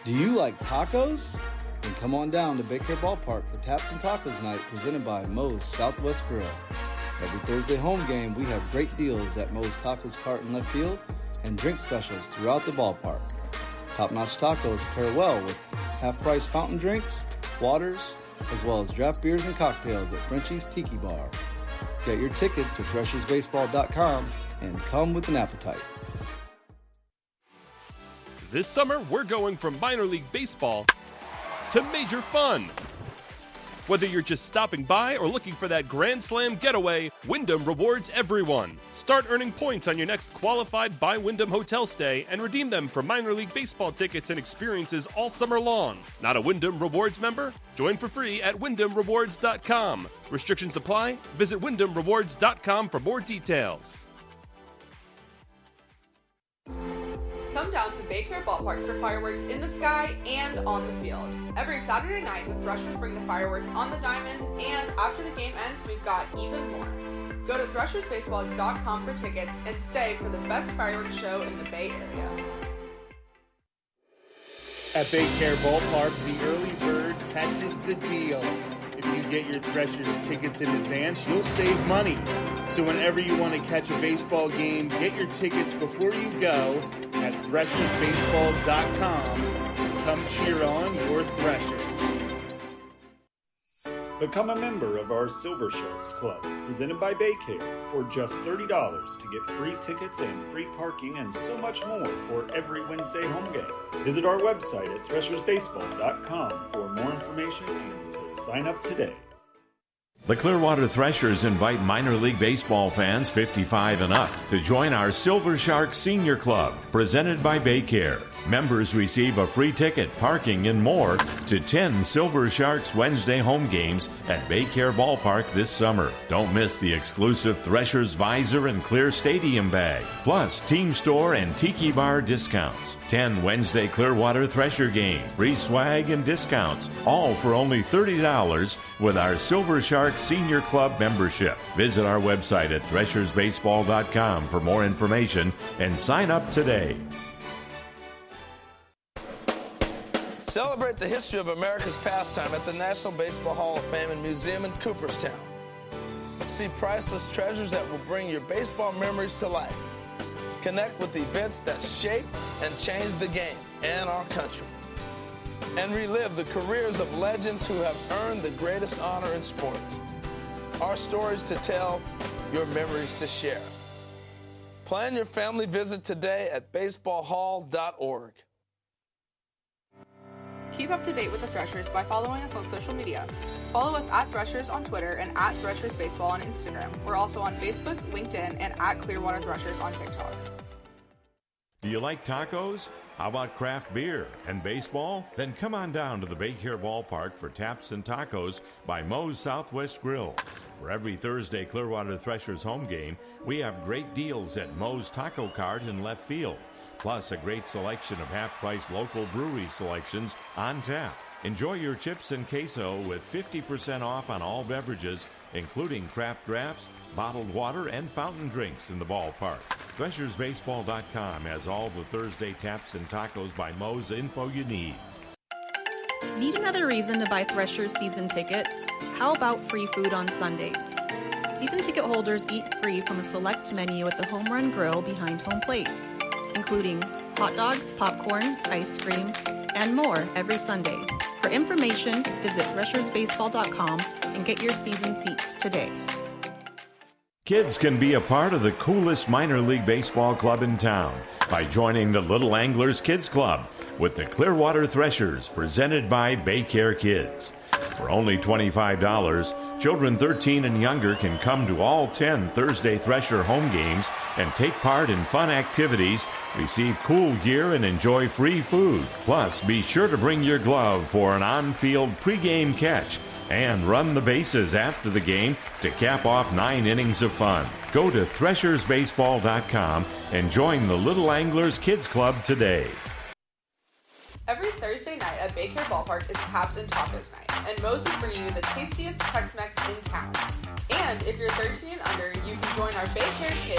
Do you like tacos? Then come on down to Baker Ballpark for Taps and Tacos Night presented by Moe's Southwest Grill. Every Thursday home game, we have great deals at Moe's Tacos Cart in left field and drink specials throughout the ballpark. Top-notch tacos pair well with half-price fountain drinks, waters, as well as draft beers and cocktails at Frenchie's Tiki Bar. Get your tickets at threshersbaseball.com and come with an appetite. This summer, we're going from minor league baseball to major fun. Whether you're just stopping by or looking for that Grand Slam getaway, Wyndham rewards everyone. Start earning points on your next qualified by Wyndham hotel stay and redeem them for minor league baseball tickets and experiences all summer long. Not a Wyndham Rewards member? Join for free at WyndhamRewards.com. Restrictions apply. Visit WyndhamRewards.com for more details. Come down to Baker Ballpark for fireworks in the sky and on the field. Every Saturday night, the Threshers bring the fireworks on the diamond, and after the game ends, we've got even more. Go to threshersbaseball.com for tickets and stay for the best fireworks show in the Bay Area. At Baycare Ballpark, the early bird catches the deal. If you get your Threshers tickets in advance, you'll save money. So whenever you want to catch a baseball game, get your tickets before you go at threshersbaseball.com and come cheer on your Threshers. Become a member of our Silver Sharks Club, presented by Baycare, for just $30 to get free tickets and free parking and so much more for every Wednesday home game. Visit our website at threshersbaseball.com for more information and to sign up today. The Clearwater Threshers invite minor league baseball fans 55 and up to join our Silver Shark Senior Club, presented by Baycare. Members receive a free ticket, parking, and more to 10 Silver Sharks Wednesday home games at Baycare Ballpark this summer. Don't miss the exclusive Threshers Visor and Clear Stadium bag, plus Team Store and Tiki Bar discounts. 10 Wednesday Clearwater Thresher games, free swag and discounts, all for only $30 with our Silver Shark Senior Club membership. Visit our website at threshersbaseball.com for more information and sign up today. Celebrate the history of America's pastime at the National Baseball Hall of Fame and Museum in Cooperstown. See priceless treasures that will bring your baseball memories to life. Connect with events that shape and change the game and our country. And relive the careers of legends who have earned the greatest honor in sports. Our stories to tell, your memories to share. Plan your family visit today at baseballhall.org. Keep up to date with the Threshers by following us on social media. Follow us at Threshers on Twitter and at Threshers Baseball on Instagram. We're also on Facebook, LinkedIn, and at Clearwater Threshers on TikTok. Do you like tacos? How about craft beer and baseball? Then come on down to the Baycare Ballpark for Taps and Tacos by Moe's Southwest Grill. For every Thursday Clearwater Threshers home game, we have great deals at Moe's Taco Cart in left field. Plus a great selection of half-price local brewery selections on tap. Enjoy your chips and queso with 50% off on all beverages, including craft drafts, bottled water, and fountain drinks in the ballpark. ThreshersBaseball.com has all the Thursday Taps and Tacos by Moe's info you need. Need another reason to buy Threshers season tickets? How about free food on Sundays? Season ticket holders eat free from a select menu at the Home Run Grill behind home plate, including hot dogs, popcorn, ice cream, and more every Sunday. For information, visit threshersbaseball.com and get your season seats today. Kids can be a part of the coolest minor league baseball club in town by joining the Little Anglers Kids Club with the Clearwater Threshers, presented by Baycare Kids. For only $25, children 13 and younger can come to all 10 Thursday Thresher home games and take part in fun activities, receive cool gear, and enjoy free food. Plus, be sure to bring your glove for an on-field pregame catch and run the bases after the game to cap off 9 innings of fun. Go to threshersbaseball.com and join the Little Anglers Kids Club today. Every Thursday night at Baycare Ballpark is Taps and Tacos night, and Moe's is bringing you the tastiest Tex-Mex in town. And if you're 13 and under, you can join our Baycare Kids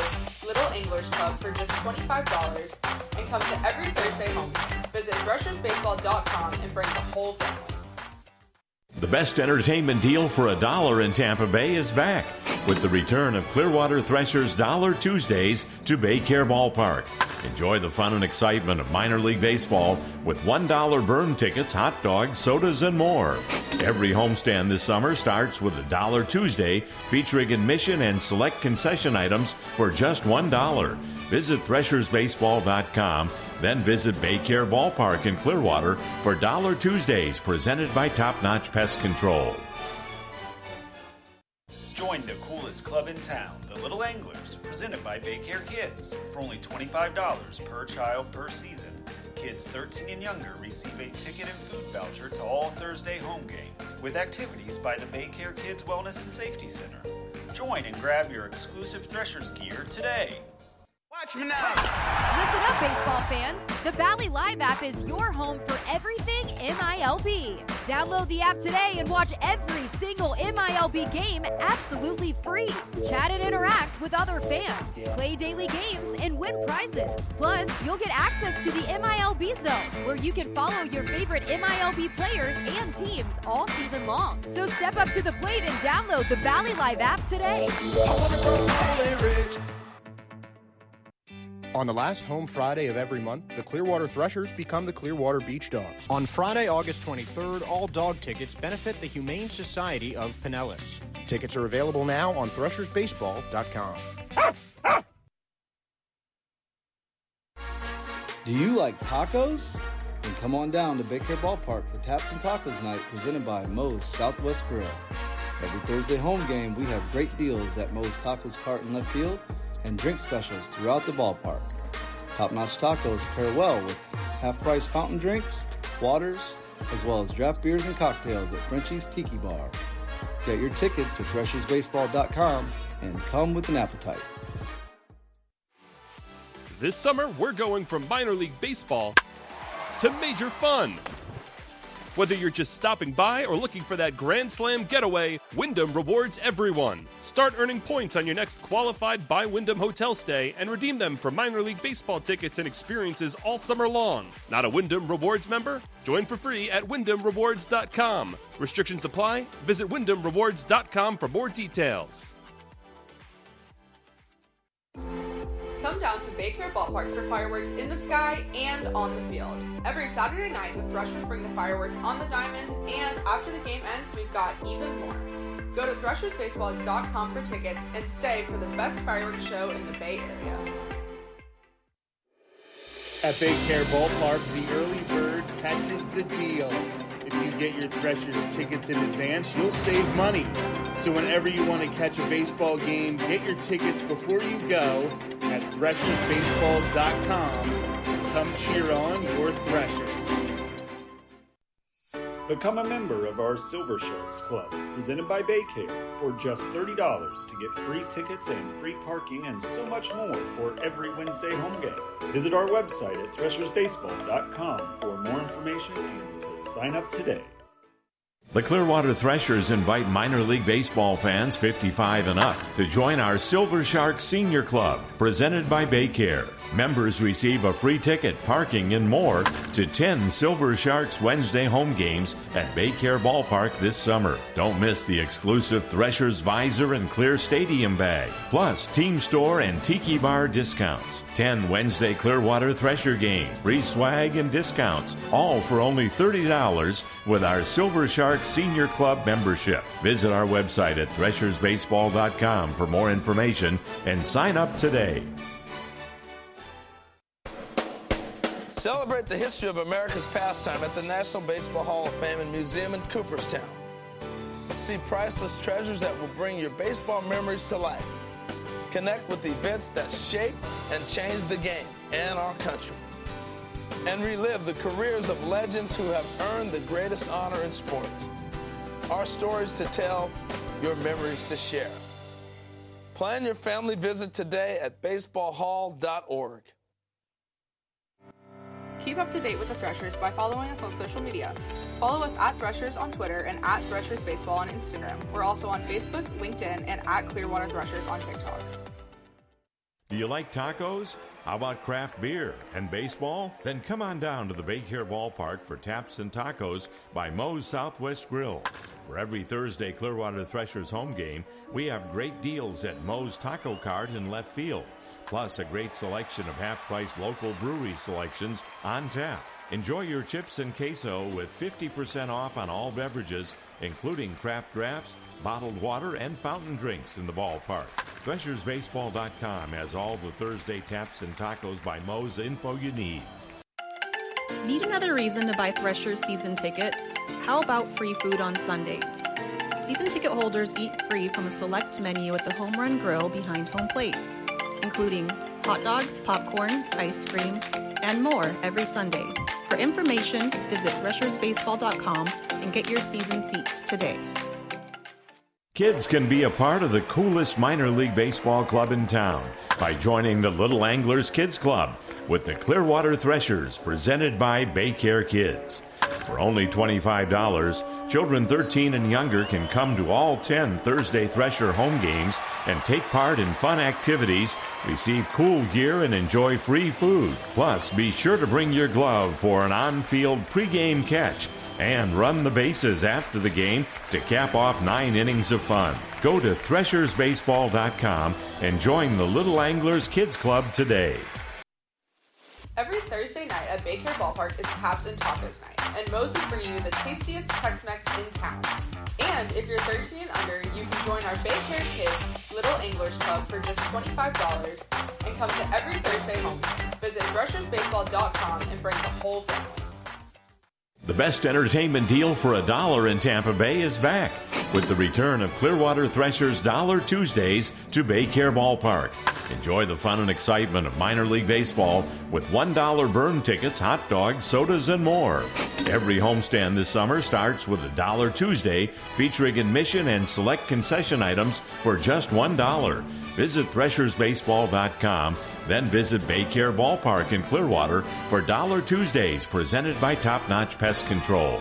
Little Anglers Club for just $25 and come to every Thursday home game. Visit threshersbaseball.com and bring the whole family. The best entertainment deal for $1 in Tampa Bay is back with the return of Clearwater Threshers Dollar Tuesdays to Baycare Ballpark. Enjoy the fun and excitement of minor league baseball with $1 burn tickets, hot dogs, sodas, and more. Every homestand this summer starts with a Dollar Tuesday featuring admission and select concession items for just $1. Visit threshersbaseball.com, then visit Baycare Ballpark in Clearwater for Dollar Tuesdays presented by Top Notch Pest Control. Join the coolest club in town, the Little Anglers, presented by Baycare Kids. For only $25 per child per season, kids 13 and younger receive a ticket and food voucher to all Thursday home games, with activities by the Baycare Kids Wellness and Safety Center. Join and grab your exclusive Threshers gear today. Watch me now. Listen up, baseball fans. The Valley Live app is your home for everything MILB. Download the app today and watch every single MILB game absolutely free. Chat and interact with other fans, play daily games, and win prizes. Plus, you'll get access to the MILB Zone, where you can follow your favorite MILB players and teams all season long. So step up to the plate and download the Valley Live app today. On the last home Friday of every month, the Clearwater Threshers become the Clearwater Beach Dogs. On Friday, August 23rd, all dog tickets benefit the Humane Society of Pinellas. Tickets are available now on threshersbaseball.com. Do you like tacos? Then come on down to Baycare Ballpark for Taps and Tacos Night presented by Moe's Southwest Grill. Every Thursday home game, we have great deals at Moe's Tacos Cart in left field and drink specials throughout the ballpark. Top-notch tacos pair well with half-price fountain drinks, waters, as well as draft beers and cocktails at Frenchie's Tiki Bar. Get your tickets at threshersbaseball.com and come with an appetite. This summer, we're going from minor league baseball to major fun. Whether you're just stopping by or looking for that Grand Slam getaway, Wyndham rewards everyone. Start earning points on your next qualified by Wyndham hotel stay and redeem them for minor league baseball tickets and experiences all summer long. Not a Wyndham Rewards member? Join for free at WyndhamRewards.com. Restrictions apply. Visit WyndhamRewards.com for more details. Come down to Baycare Ballpark for fireworks in the sky and on the field. Every Saturday night, the Threshers bring the fireworks on the diamond, and after the game ends, we've got even more. Go to threshersbaseball.com for tickets and stay for the best fireworks show in the Bay Area. At Baycare Ballpark, the early bird catches the deal. If you get your Threshers tickets in advance, you'll save money. So whenever you want to catch a baseball game, get your tickets before you go at threshersbaseball.com. Come cheer on your Threshers. Become a member of our Silver Sharks Club, presented by Baycare, for just $30 to get free tickets and free parking and so much more for every Wednesday home game. Visit our website at threshersbaseball.com for more information and to sign up today. The Clearwater Threshers invite minor league baseball fans 55 and up to join our Silver Shark Senior Club, presented by Baycare. Members receive a free ticket, parking, and more to 10 Silver Sharks Wednesday home games at Baycare Ballpark this summer. Don't miss the exclusive Threshers Visor and Clear Stadium bag, plus Team Store and Tiki Bar discounts. 10 Wednesday Clearwater Thresher games, free swag and discounts, all for only $30 with our Silver Shark Senior Club membership. Visit our website at threshersbaseball.com for more information and sign up today. Celebrate the history of America's pastime at the National Baseball Hall of Fame and Museum in Cooperstown. See priceless treasures that will bring your baseball memories to life. Connect with events that shaped and changed the game and our country. And relive the careers of legends who have earned the greatest honor in sports. Our stories to tell, your memories to share. Plan your family visit today at baseballhall.org. Keep up to date with the Threshers by following us on social media. Follow us at Threshers on Twitter and at Threshers Baseball on Instagram. We're also on Facebook, LinkedIn, and at Clearwater Threshers on TikTok. Do you like tacos? How about craft beer and baseball? Then come on down to the Baycare Ballpark for Taps and Tacos by Moe's Southwest Grill. For every Thursday Clearwater Threshers home game, we have great deals at Moe's Taco Cart in left field, plus a great selection of half-price local brewery selections on tap. Enjoy your chips and queso with 50% off on all beverages, including craft drafts, bottled water, and fountain drinks in the ballpark. ThreshersBaseball.com has all the Thursday Taps and Tacos by Moe's info you need. Need another reason to buy Threshers season tickets? How about free food on Sundays? Season ticket holders eat free from a select menu at the Home Run Grill behind home plate, including hot dogs, popcorn, ice cream, and more every Sunday. For information, visit ThreshersBaseball.com and get your season seats today. Kids can be a part of the coolest minor league baseball club in town by joining the Little Anglers Kids Club with the Clearwater Threshers, presented by Baycare Kids. For only $25, children 13 and younger can come to all 10 Thursday Thresher home games and take part in fun activities, receive cool gear, and enjoy free food. Plus, be sure to bring your glove for an on-field pregame catch and run the bases after the game to cap off 9 innings of fun. Go to ThreshersBaseball.com and join the Little Anglers Kids Club today. Every Thursday night at Baycare Ballpark is Taps and Tacos night, and Moe's is bringing you the tastiest Tex-Mex in town. And if you're 13 and under, you can join our Baycare Kids Little Anglers Club for just $25 and come to every Thursday home game. Visit ThreshersBaseball.com and bring the whole family. The best entertainment deal for $1 in Tampa Bay is back with the return of Clearwater Threshers Dollar Tuesdays to Baycare Ballpark. Enjoy the fun and excitement of minor league baseball with $1 burn tickets, hot dogs, sodas, and more. Every homestand this summer starts with a Dollar Tuesday featuring admission and select concession items for just $1. Visit ThreshersBaseball.com, then visit Baycare Ballpark in Clearwater for Dollar Tuesdays presented by Top Notch Pest Control.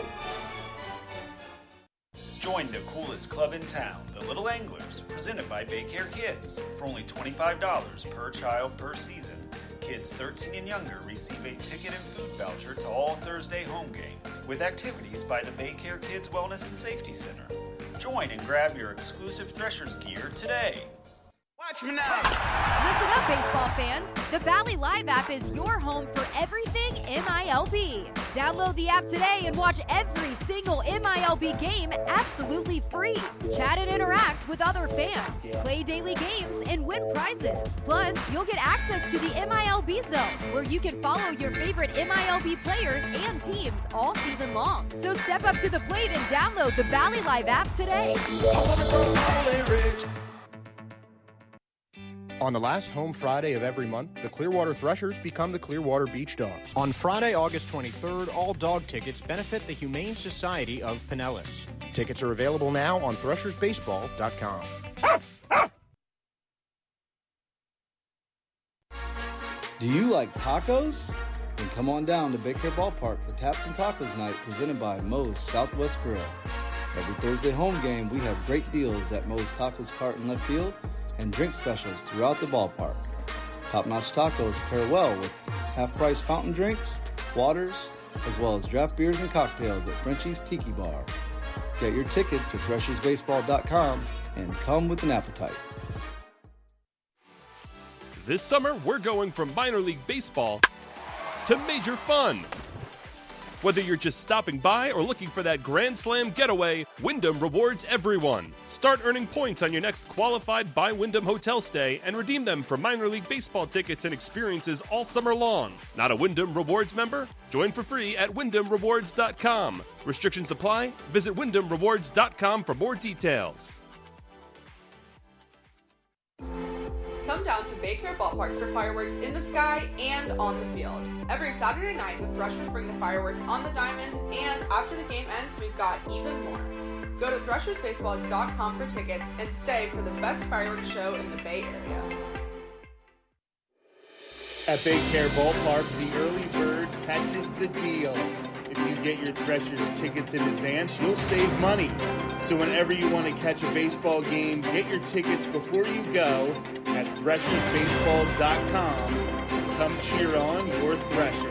Join the coolest club in town, the Little Anglers, presented by Baycare Kids. For only $25 per child per season, kids 13 and younger receive a ticket and food voucher to all Thursday home games, with activities by the Baycare Kids Wellness and Safety Center. Join and grab your exclusive Threshers gear today. Watch me now. Listen up, baseball fans. The Valley Live app is your home for everything MILB. Download the app today and watch every single MILB game absolutely free. Chat and interact with other fans, play daily games, and win prizes. Plus, you'll get access to the MILB Zone, where you can follow your favorite MILB players and teams all season long. So step up to the plate and download the Valley Live app today. On the last home Friday of every month, the Clearwater Threshers become the Clearwater Beach Dogs. On Friday, August 23rd, all dog tickets benefit the Humane Society of Pinellas. Tickets are available now on ThreshersBaseball.com. Do you like tacos? Then come on down to Baycare Ballpark for Taps and Tacos night presented by Moe's Southwest Grill. Every Thursday home game, we have great deals at Moe's Tacos Cart in left field and drink specials throughout the ballpark. Top-notch tacos pair well with half-price fountain drinks, waters, as well as draft beers and cocktails at Frenchie's Tiki Bar. Get your tickets at ThreshersBaseball.com and come with an appetite. This summer, we're going from minor league baseball to major fun. Whether you're just stopping by or looking for that Grand Slam getaway, Wyndham rewards everyone. Start earning points on your next qualified by Wyndham hotel stay and redeem them for minor league baseball tickets and experiences all summer long. Not a Wyndham Rewards member? Join for free at WyndhamRewards.com. Restrictions apply. Visit WyndhamRewards.com for more details. Come down to Baycare Ballpark for fireworks in the sky and on the field. Every Saturday night, the Threshers bring the fireworks on the diamond, and after the game ends, we've got even more. Go to ThreshersBaseball.com for tickets and stay for the best fireworks show in the Bay Area. At Baycare Ballpark, the early bird catches the deal. If you get your Threshers tickets in advance, you'll save money. So whenever you want to catch a baseball game, get your tickets before you go at ThreshersBaseball.com. Come cheer on your Threshers.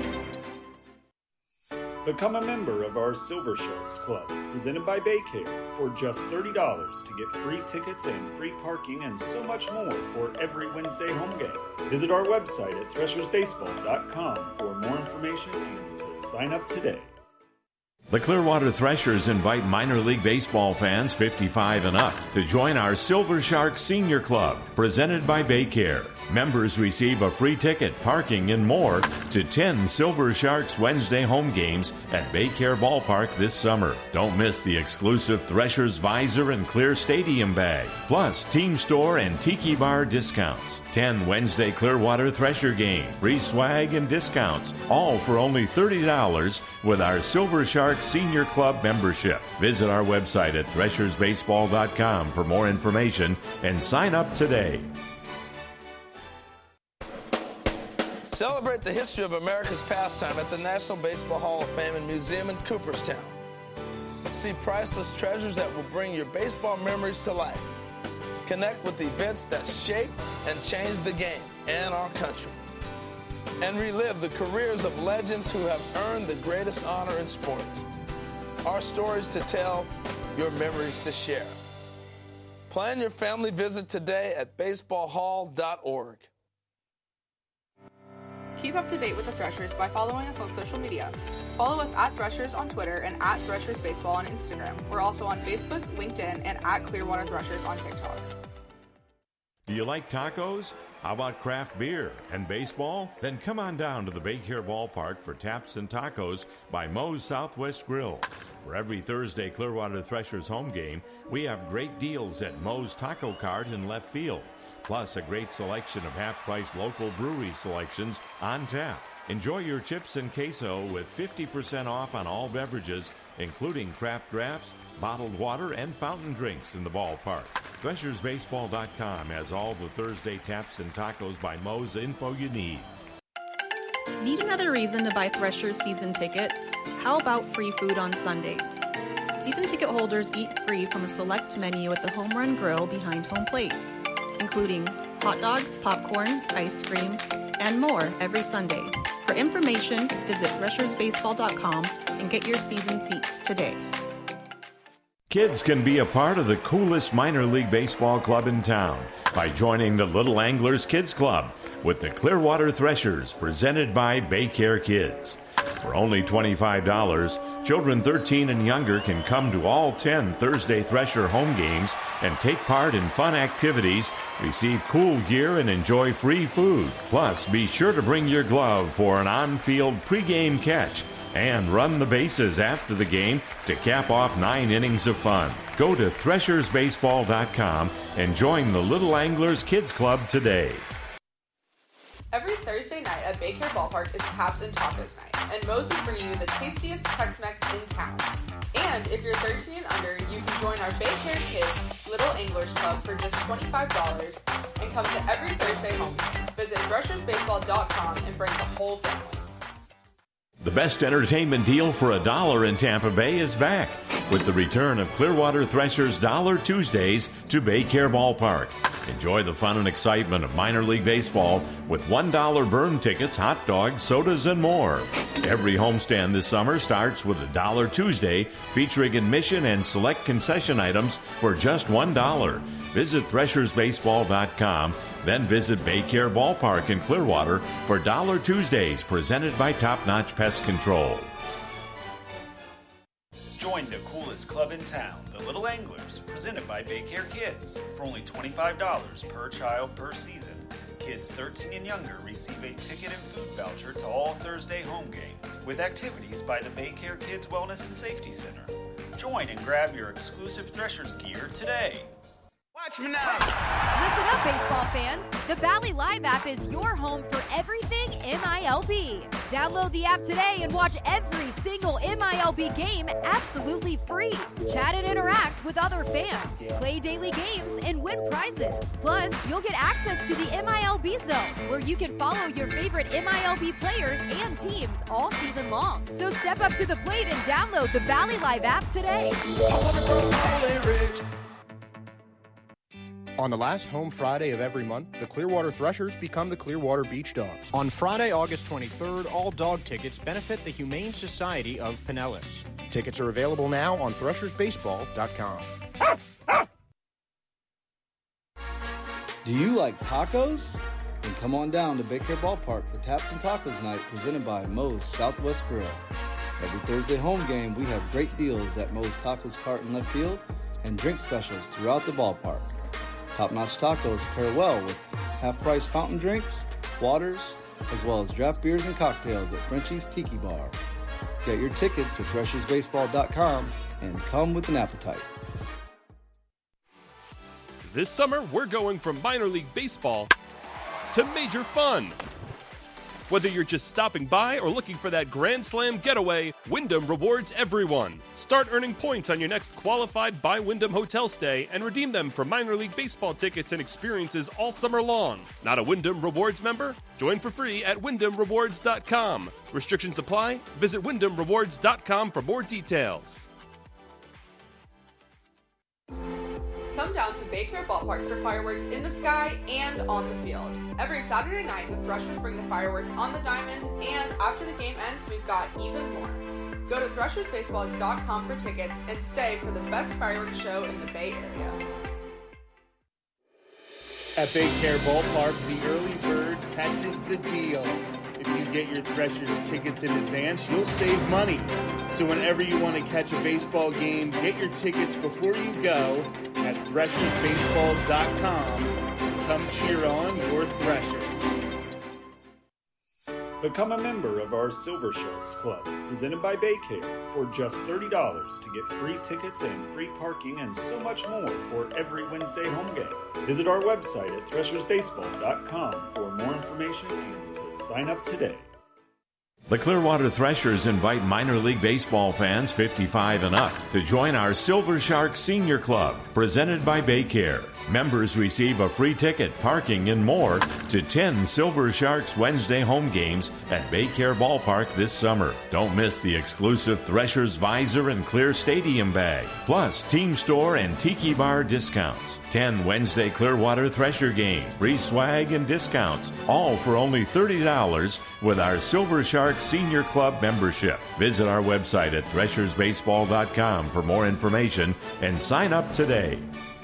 Become a member of our Silver Sharks Club, presented by Baycare, for just $30 to get free tickets and free parking and so much more for every Wednesday home game. Visit our website at ThreshersBaseball.com for more information and to sign up today. The Clearwater Threshers invite minor league baseball fans 55 and up to join our Silver Shark Senior Club, presented by Baycare. Members receive a free ticket, parking, and more to 10 Silver Sharks Wednesday home games at Baycare Ballpark this summer. Don't miss the exclusive Threshers Visor and Clear Stadium bag, plus Team Store and Tiki Bar discounts. 10 Wednesday Clearwater Thresher games, free swag and discounts, all for only $30 with our Silver Shark Senior Club membership. Visit our website at ThreshersBaseball.com for more information and sign up today. Celebrate the history of America's pastime at the National Baseball Hall of Fame and Museum in Cooperstown. See priceless treasures that will bring your baseball memories to life. Connect with events that shaped and changed the game and our country. And relive the careers of legends who have earned the greatest honor in sports. Our stories to tell, your memories to share. Plan your family visit today at baseballhall.org. Keep up to date with the Threshers by following us on social media. Follow us at Threshers on Twitter and at Threshers Baseball on Instagram. We're also on Facebook, LinkedIn, and at Clearwater Threshers on TikTok. Do you like tacos? How about craft beer and baseball? Then come on down to the Baycare Ballpark for Taps and Tacos by Moe's Southwest Grill. For every Thursday Clearwater Threshers home game, we have great deals at Moe's Taco Cart in left field. Plus a great selection of half-price local brewery selections on tap. Enjoy your chips and queso with 50% off on all beverages, including craft drafts, bottled water, and fountain drinks in the ballpark. ThreshersBaseball.com has all the Thursday Taps and Tacos by Moe's info you need. Need another reason to buy Threshers season tickets? How about free food on Sundays? Season ticket holders eat free from a select menu at the Home Run Grill behind home plate, including hot dogs, popcorn, ice cream, and more every Sunday. For information, visit ThreshersBaseball.com and get your season seats today. Kids can be a part of the coolest minor league baseball club in town by joining the Little Anglers Kids Club with the Clearwater Threshers, presented by Baycare Kids. For only $25, children 13 and younger can come to all 10 Thursday Thresher home games and take part in fun activities, receive cool gear, and enjoy free food. Plus, be sure to bring your glove for an on-field pregame catch and run the bases after the game to cap off 9 innings of fun. Go to ThreshersBaseball.com and join the Little Anglers Kids Club today. Every Thursday night at Baycare Ballpark is Taps and Tacos night, and Moe's is bringing you the tastiest Tex-Mex in town. And if you're 13 and under, you can join our Baycare Kids Little Anglers Club for just $25 and come to every Thursday home game. Visit ThreshersBaseball.com and bring the whole family. The best entertainment deal for $1 in Tampa Bay is back with the return of Clearwater Threshers Dollar Tuesdays to Baycare Ballpark. Enjoy the fun and excitement of minor league baseball with $1 burn tickets, hot dogs, sodas, and more. Every homestand this summer starts with a Dollar Tuesday featuring admission and select concession items for just $1. Visit ThreshersBaseball.com, then visit Baycare Ballpark in Clearwater for Dollar Tuesdays presented by Top Notch Pest Control. Join the coolest club in town, the Little Anglers, presented by Baycare Kids. For only $25 per child per season, kids 13 and younger receive a ticket and food voucher to all Thursday home games, with activities by the Baycare Kids Wellness and Safety Center. Join and grab your exclusive Threshers gear today. Watch me now. Listen up, baseball fans. The Valley Live app is your home for everything MILB. Download the app today and watch every single MILB game absolutely free. Chat and interact with other fans, play daily games, and win prizes. Plus, you'll get access to the MILB Zone, where you can follow your favorite MILB players and teams all season long. So step up to the plate and download the Valley Live app today. On the last home Friday of every month, the Clearwater Threshers become the Clearwater Beach Dogs. On Friday, August 23rd, all dog tickets benefit the Humane Society of Pinellas. Tickets are available now on threshersbaseball.com. Do you like tacos? Then come on down to Baycare Ballpark for Taps and Tacos Night presented by Moe's Southwest Grill. Every Thursday home game, we have great deals at Moe's Tacos Cart in left field and drink specials throughout the ballpark. Top-notch tacos pair well with half-price fountain drinks, waters, as well as draft beers and cocktails at Frenchie's Tiki Bar. Get your tickets at threshersbaseball.com and come with an appetite. This summer, we're going from minor league baseball to major fun. Whether you're just stopping by or looking for that Grand Slam getaway, Wyndham rewards everyone. Start earning points on your next qualified by Wyndham hotel stay and redeem them for minor league baseball tickets and experiences all summer long. Not a Wyndham Rewards member? Join for free at WyndhamRewards.com. Restrictions apply. Visit WyndhamRewards.com for more details. Come down to Baycare Ballpark for fireworks in the sky and on the field. Every Saturday night, the Threshers bring the fireworks on the diamond, and after the game ends, we've got even more. Go to threshersbaseball.com for tickets and stay for the best fireworks show in the Bay Area. At Baycare Ballpark, the early bird catches the deal. If you get your Threshers tickets in advance, you'll save money. So whenever you want to catch a baseball game, get your tickets before you go at threshersbaseball.com. Come cheer on your Threshers. Become a member of our Silver Sharks Club, presented by Baycare, for just $30 to get free tickets and free parking and so much more for every Wednesday home game. Visit our website at threshersbaseball.com for more information and to sign up today. The Clearwater Threshers invite minor league baseball fans 55 and up to join our Silver Shark Senior Club, presented by Baycare. Members receive a free ticket, parking, and more to 10 Silver Sharks Wednesday home games at Baycare Ballpark this summer. Don't miss the exclusive Threshers Visor and Clear Stadium bag, plus Team Store and Tiki Bar discounts. 10 Wednesday Clearwater Thresher games, free swag and discounts, all for only $30 with our Silver Shark Senior Club membership. Visit our website at threshersbaseball.com for more information and sign up today.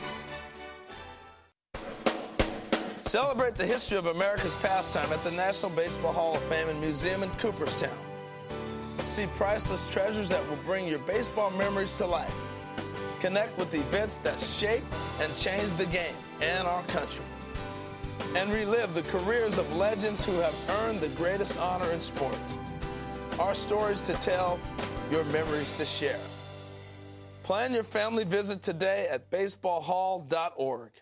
Celebrate the history of America's pastime at the National Baseball Hall of Fame and Museum in Cooperstown. See priceless treasures that will bring your baseball memories to life. Connect with events that shaped and changed the game and our country. And relive the careers of legends who have earned the greatest honor in sports. Our stories to tell, your memories to share. Plan your family visit today at baseballhall.org.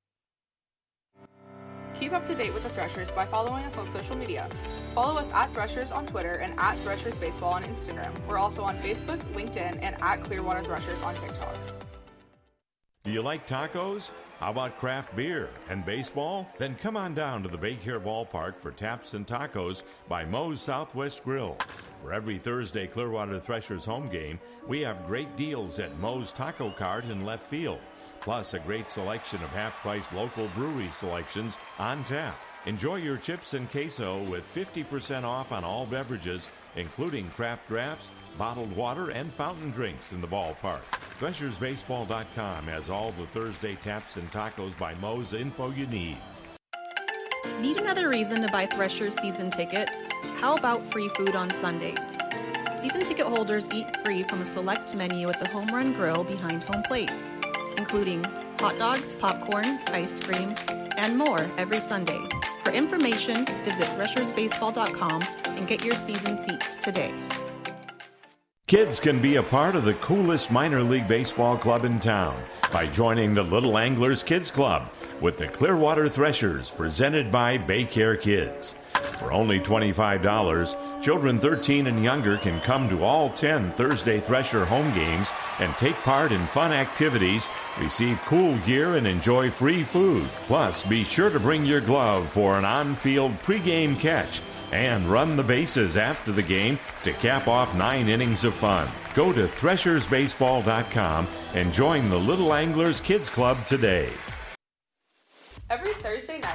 Keep up to date with the Threshers by following us on social media. Follow us at Threshers on Twitter and at Threshers Baseball on Instagram. We're also on Facebook, LinkedIn, and at Clearwater Threshers on TikTok. Do you like tacos? How about craft beer and baseball? Then come on down to the Baycare Ballpark for Taps and Tacos by Moe's Southwest Grill. For every Thursday Clearwater Threshers home game, we have great deals at Moe's Taco Cart in left field. Plus a great selection of half-price local brewery selections on tap. Enjoy your chips and queso with 50% off on all beverages, including craft drafts, bottled water, and fountain drinks in the ballpark. ThreshersBaseball.com has all the Thursday Taps and Tacos by Moe's info you need. Need another reason to buy Threshers season tickets? How about free food on Sundays? Season ticket holders eat free from a select menu at the Home Run Grill behind home plate, including hot dogs, popcorn, ice cream, and more every Sunday. For information, visit threshersbaseball.com and get your season seats today. Kids can be a part of the coolest minor league baseball club in town by joining the Little Anglers Kids Club with the Clearwater Threshers, presented by Baycare Kids. For only $25, children 13 and younger can come to all 10 Thursday Thresher home games and take part in fun activities, receive cool gear, and enjoy free food. Plus, be sure to bring your glove for an on-field pregame catch and run the bases after the game to cap off 9 innings of fun. Go to threshersbaseball.com and join the Little Anglers Kids Club today.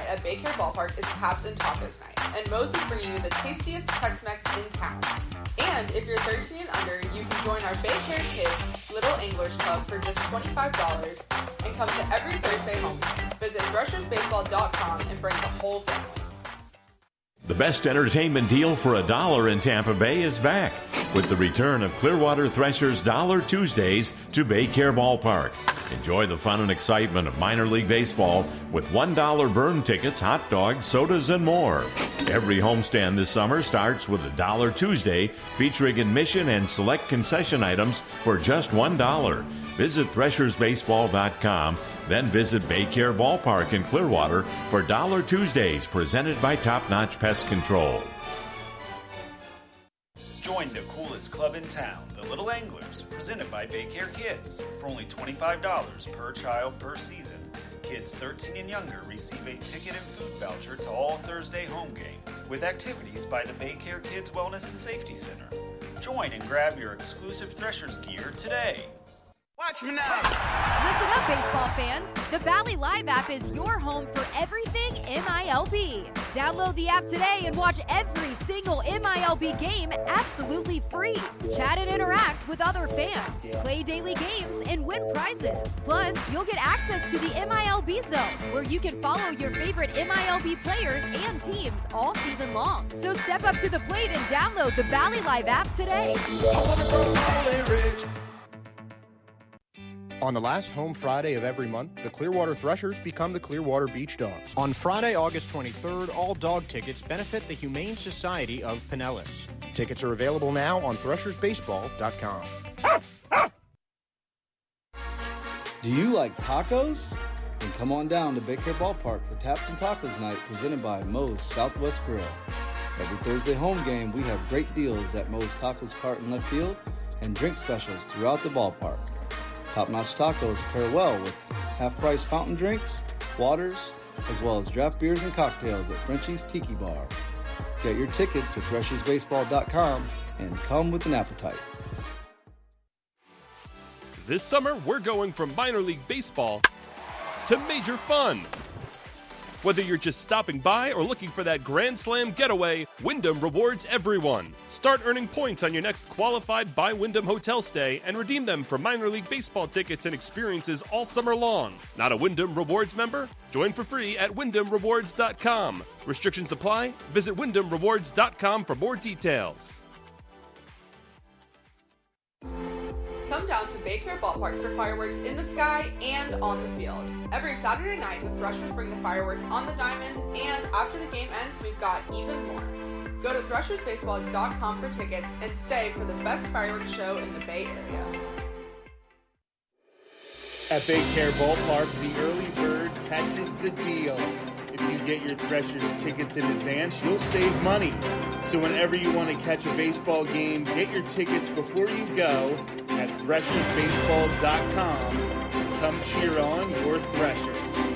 at Baycare Ballpark is Taps and Tacos Night, and Moe's is bringing you the tastiest Tex-Mex in town. And if you're 13 and under, you can join our Baycare Kids Little Anglers Club for just $25 and come to every Thursday home game. Visit threshersbaseball.com and bring the whole family. The best entertainment deal for $1 in Tampa Bay is back with the return of Clearwater Threshers Dollar Tuesdays to Baycare Ballpark. Enjoy the fun and excitement of minor league baseball with $1 burn tickets, hot dogs, sodas, and more. Every homestand this summer starts with a Dollar Tuesday featuring admission and select concession items for just $1. Visit threshersbaseball.com, then visit Baycare Ballpark in Clearwater for Dollar Tuesdays presented by Top Notch Pest Control. Join the coolest club in town, the Little Anglers, presented by Baycare Kids. For only $25 per child per season, kids 13 and younger receive a ticket and food voucher to all Thursday home games, with activities by the Baycare Kids Wellness and Safety Center. Join and grab your exclusive Threshers gear today. Watch me now. Listen up, baseball fans. The Valley Live app is your home for everything MILB. Download the app today and watch every single MILB game absolutely free. Chat and interact with other fans. Play daily games and win prizes. Plus, you'll get access to the MILB Zone, where you can follow your favorite MILB players and teams all season long. So step up to the plate and download the Valley Live app today. On the last home Friday of every month, the Clearwater Threshers become the Clearwater Beach Dogs. On Friday, August 23rd, all dog tickets benefit the Humane Society of Pinellas. Tickets are available now on threshersbaseball.com. Do you like tacos? Then come on down to Baycare Ballpark for Taps and Tacos Night presented by Moe's Southwest Grill. Every Thursday home game, we have great deals at Moe's Tacos Cart in left field and drink specials throughout the ballpark. Top-notch tacos pair well with half-price fountain drinks, waters, as well as draft beers and cocktails at Frenchie's Tiki Bar. Get your tickets at threshersbaseball.com and come with an appetite. This summer, we're going from minor league baseball to major fun. Whether you're just stopping by or looking for that Grand Slam getaway, Wyndham rewards everyone. Start earning points on your next qualified by Wyndham hotel stay and redeem them for minor league baseball tickets and experiences all summer long. Not a Wyndham Rewards member? Join for free at WyndhamRewards.com. Restrictions apply. Visit WyndhamRewards.com for more details. Come down to Baycare Ballpark for fireworks in the sky and on the field. Every Saturday night, the Threshers bring the fireworks on the diamond, and after the game ends, we've got even more. Go to threshersbaseball.com for tickets and stay for the best fireworks show in the Bay Area. At Baycare Ballpark, the early bird catches the deal. If you get your Threshers tickets in advance, you'll save money. So whenever you want to catch a baseball game, get your tickets before you go at threshersbaseball.com. Come cheer on your Threshers.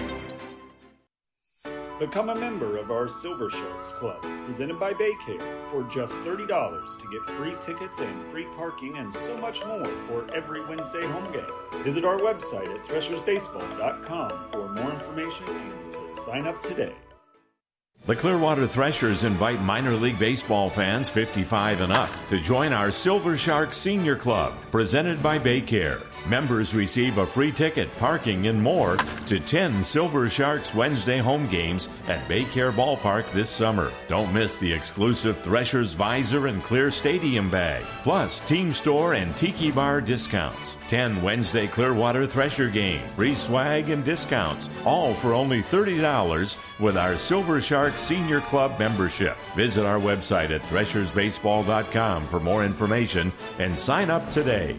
Become a member of our Silver Sharks Club, presented by Baycare, for just $30 to get free tickets and free parking and so much more for every Wednesday home game. Visit our website at threshersbaseball.com for more information and to sign up today. The Clearwater Threshers invite minor league baseball fans 55 and up to join our Silver Shark Senior Club, presented by Baycare. Members receive a free ticket, parking, and more to 10 Silver Sharks Wednesday home games at Baycare Ballpark this summer. Don't miss the exclusive Threshers Visor and Clear Stadium bag, plus Team Store and Tiki Bar discounts. 10 Wednesday Clearwater Thresher games, free swag and discounts, all for only $30 with our Silver Shark Senior Club membership. Visit our website at threshersbaseball.com for more information and sign up today.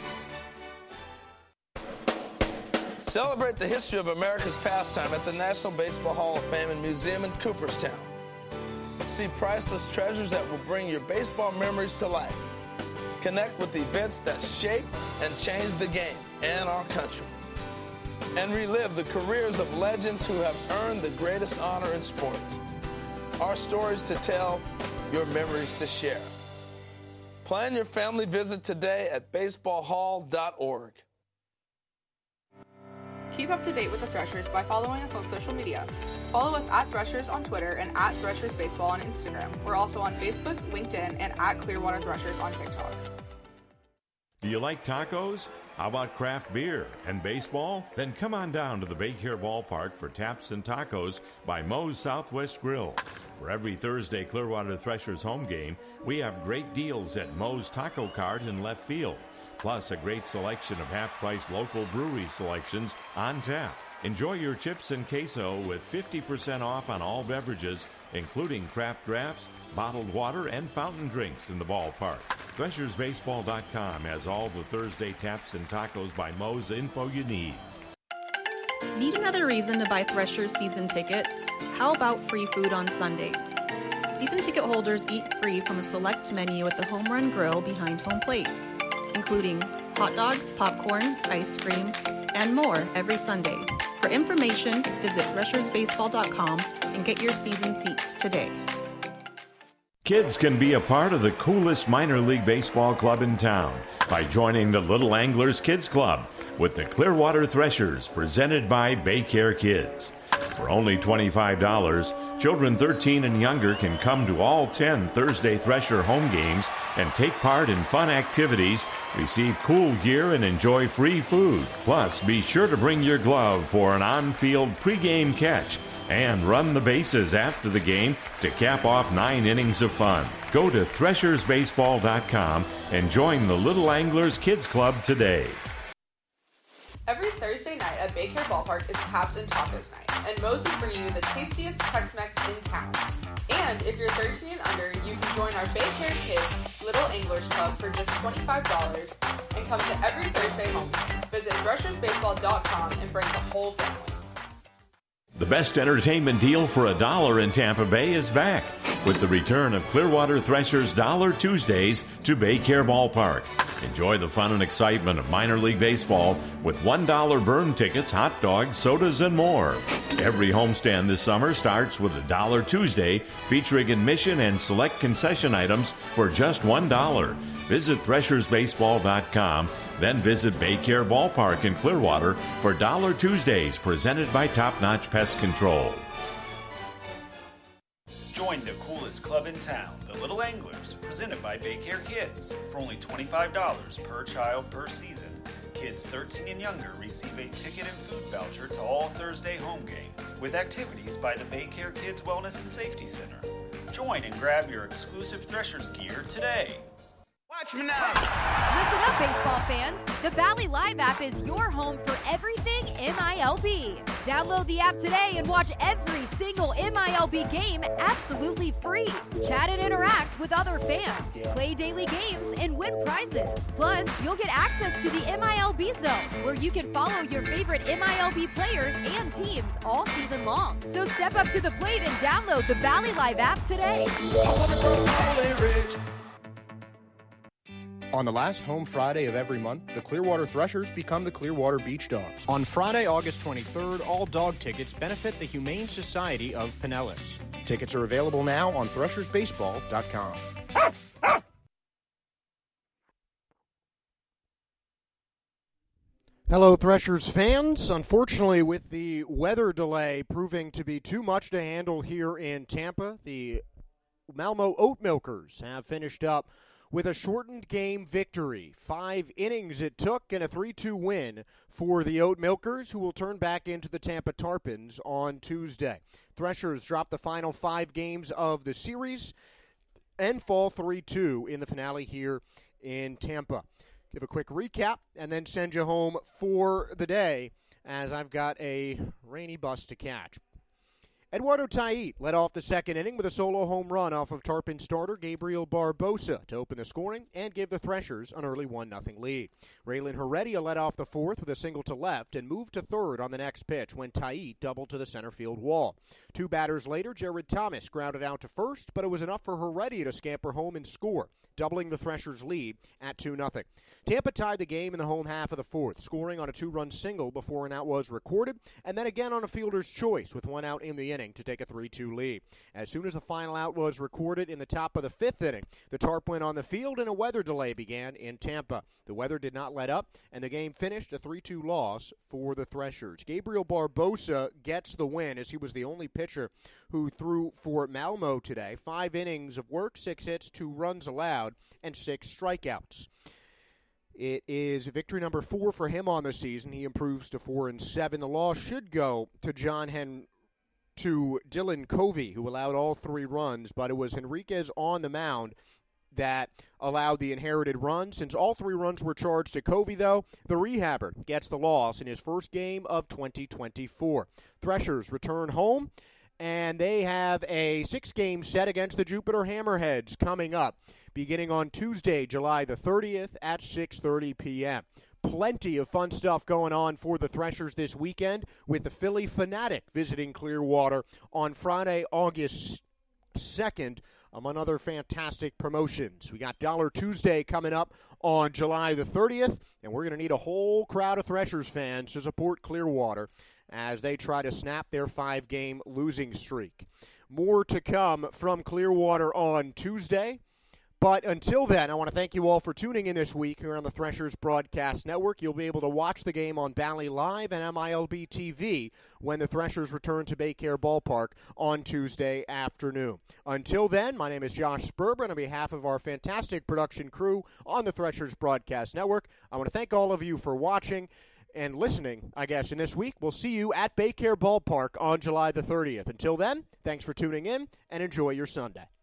Celebrate the history of America's pastime at the National Baseball Hall of Fame and Museum in Cooperstown. See priceless treasures that will bring your baseball memories to life. Connect with events that shape and change the game and our country. And relive the careers of legends who have earned the greatest honor in sports. Our stories to tell, your memories to share. Plan your family visit today at baseballhall.org. Keep up to date with the Threshers by following us on social media. Follow us at Threshers on Twitter and at Threshers Baseball on Instagram. We're also on Facebook, LinkedIn, and at Clearwater Threshers on TikTok. Do you like tacos? How about craft beer and baseball? Then come on down to the Baycare Ballpark for Taps and Tacos by Moe's Southwest Grill. For every Thursday Clearwater Threshers home game, we have great deals at Moe's Taco Cart in left field, plus a great selection of half-price local brewery selections on tap. Enjoy your chips and queso with 50% off on all beverages, including craft drafts, bottled water, and fountain drinks in the ballpark. ThreshersBaseball.com has all the Thursday Taps and Tacos by Moe's info you need. Need another reason to buy Threshers season tickets? How about free food on Sundays? Season ticket holders eat free from a select menu at the Home Run Grill behind home plate, including hot dogs, popcorn, ice cream, and more every Sunday. For information, visit ThreshersBaseball.com and get your season seats today. Kids can be a part of the coolest minor league baseball club in town by joining the Little Anglers Kids Club with the Clearwater Threshers, presented by Baycare Kids. For only $25, children 13 and younger can come to all 10 Thursday Thresher home games and take part in fun activities, receive cool gear, and enjoy free food. Plus, be sure to bring your glove for an on-field pregame catch and run the bases after the game to cap off 9 innings of fun. Go to ThreshersBaseball.com and join the Little Anglers Kids Club today. Every Thursday night at Baycare Ballpark is Taps and Tacos night, and Moe's is bringing you the tastiest Tex-Mex in town. And if you're 13 and under, you can join our Baycare Kids Little Anglers Club for just $25 and come to every Thursday home game. Visit ThreshersBaseball.com and bring the whole family. The best entertainment deal for $1 in Tampa Bay is back with the return of Clearwater Threshers Dollar Tuesdays to Baycare Ballpark. Enjoy the fun and excitement of minor league baseball with $1 burn tickets, hot dogs, sodas, and more. Every homestand this summer starts with a Dollar Tuesday featuring admission and select concession items for just $1. Visit ThreshersBaseball.com, then visit Baycare Ballpark in Clearwater for Dollar Tuesdays presented by Top Notch Pest Control. Join the coolest club in town, the Little Anglers, presented by Baycare Kids. For only $25 per child per season, kids 13 and younger receive a ticket and food voucher to all Thursday home games, with activities by the Baycare Kids Wellness and Safety Center. Join and grab your exclusive Threshers gear today. Watch me now. Listen up, baseball fans. The Valley Live app is your home for everything MILB. Download the app today and watch every single MILB game absolutely free. Chat and interact with other fans, play daily games, and win prizes. Plus, you'll get access to the MILB Zone, where you can follow your favorite MILB players and teams all season long. So step up to the plate and download the Valley Live app today. On the last home Friday of every month, the Clearwater Threshers become the Clearwater Beach Dogs. On Friday, August 23rd, all dog tickets benefit the Humane Society of Pinellas. Tickets are available now on ThreshersBaseball.com. Hello, Threshers fans. Unfortunately, with the weather delay proving to be too much to handle here in Tampa, the Malmo Oat Milkers have finished up with a shortened game victory. 5 innings it took and a 3-2 win for the Oat Milkers, who will turn back into the Tampa Tarpons on Tuesday. Threshers dropped the final 5 games of the series and fall 3-2 in the finale here in Tampa. Give a quick recap and then send you home for the day, as I've got a rainy bus to catch. Eduardo Tait led off the second inning with a solo home run off of Tarpon starter Gabriel Barbosa to open the scoring and give the Threshers an early 1-0 lead. Raylan Heredia led off the fourth with a single to left and moved to third on the next pitch when Tait doubled to the center field wall. 2 batters later, Jared Thomas grounded out to first, but it was enough for Heredia to scamper home and score, doubling the Threshers' lead at 2-0. Tampa tied the game in the home half of the fourth, scoring on a 2-run single before an out was recorded, and then again on a fielder's choice with 1 out in the inning. inning to take a 3-2 lead. As soon as the final out was recorded in the top of the 5th inning, the Tarp went on the field and a weather delay began in Tampa. The weather did not let up, and the game finished a 3-2 loss for the Threshers. Gabriel Barbosa gets the win as he was the only pitcher who threw for Malmo today. 5 innings of work, 6 hits, 2 runs allowed, and 6 strikeouts. It is victory number 4 for him on the season. He improves to 4-7. The loss should go to Dylan Covey, who allowed all 3 runs, but it was Henriquez on the mound that allowed the inherited run. Since all 3 runs were charged to Covey, though, the rehabber gets the loss in his first game of 2024. Threshers return home, and they have a 6-game set against the Jupiter Hammerheads coming up, beginning on Tuesday, July the 30th at 6:30 p.m. Plenty of fun stuff going on for the Threshers this weekend, with the Philly Fanatic visiting Clearwater on Friday, August 2nd, among other fantastic promotions. We got Dollar Tuesday coming up on July the 30th, and we're going to need a whole crowd of Threshers fans to support Clearwater as they try to snap their 5-game losing streak. More to come from Clearwater on Tuesday. But until then, I want to thank you all for tuning in this week here on the Threshers Broadcast Network. You'll be able to watch the game on Bally Live and MILB TV when the Threshers return to Baycare Ballpark on Tuesday afternoon. Until then, my name is Josh Sperber, and on behalf of our fantastic production crew on the Threshers Broadcast Network, I want to thank all of you for watching and listening, I guess, in this week. We'll see you at Baycare Ballpark on July the 30th. Until then, thanks for tuning in, and enjoy your Sunday.